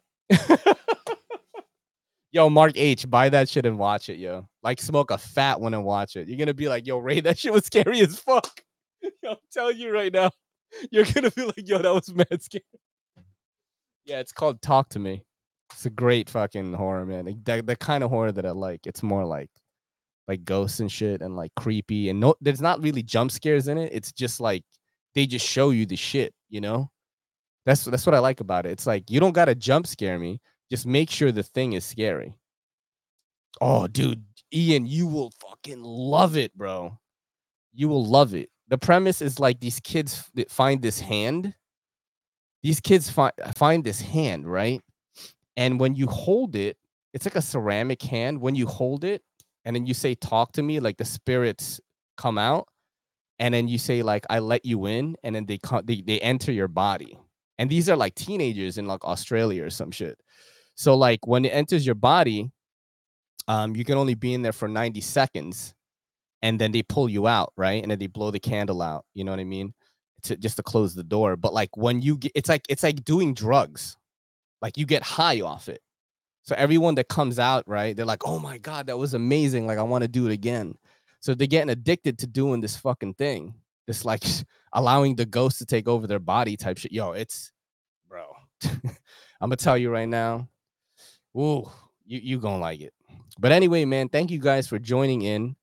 Yo, Mark H, buy that shit and watch it, yo. Like, smoke a fat one and watch it. You're gonna be like, "Yo, Ray, that shit was scary as fuck." Yo, I'm telling you right now, you're gonna be like, "Yo, that was mad scary." Yeah, it's called Talk to Me. It's a great fucking horror, man. The kind of horror that I like. It's more like ghosts and shit and like creepy, and there's not really jump scares in it. It's just like they just show you the shit, That's what I like about it. It's like you don't gotta jump scare me. Just make sure the thing is scary. Oh, dude, Ian, you will fucking love it, bro. You will love it. The premise is like these kids find this hand. These kids find this hand, right? And when you hold it, it's like a ceramic hand. When you hold it and then you say, "Talk to me," like the spirits come out. And then you say, like, "I let you in." And then they enter your body. And these are like teenagers in like Australia or some shit. So like when it enters your body, you can only be in there for 90 seconds. And then they pull you out, right? And then they blow the candle out. You know what I mean? Just to close the door. But like when you get, it's like doing drugs. Like you get high off it. So everyone that comes out, right? They're like, "Oh my God, that was amazing. Like I want to do it again." So they're getting addicted to doing this fucking thing. This like allowing the ghost to take over their body type shit. Yo, it's, bro. I'm gonna tell you right now. Ooh, you gonna like it. But anyway, man, thank you guys for joining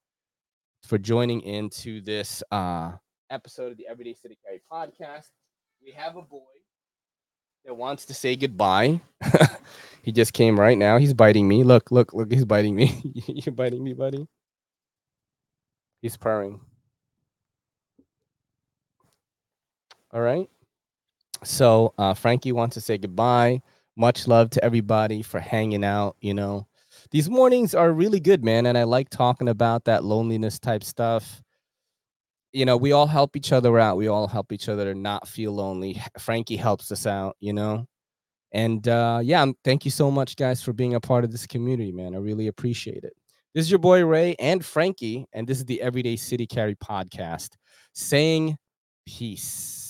into this episode of the Everyday City Carry podcast. We have a boy that wants to say goodbye. He just came right now. He's biting me. Look, he's biting me. You're biting me, buddy. He's purring. All right. So Frankie wants to say goodbye. Much love to everybody for hanging out. These mornings are really good, man. And I like talking about that loneliness type stuff. We all help each other out. We all help each other to not feel lonely. Frankie helps us out, And thank you so much, guys, for being a part of this community, man. I really appreciate it. This is your boy Ray and Frankie, and this is the Everyday City Carry podcast, saying peace.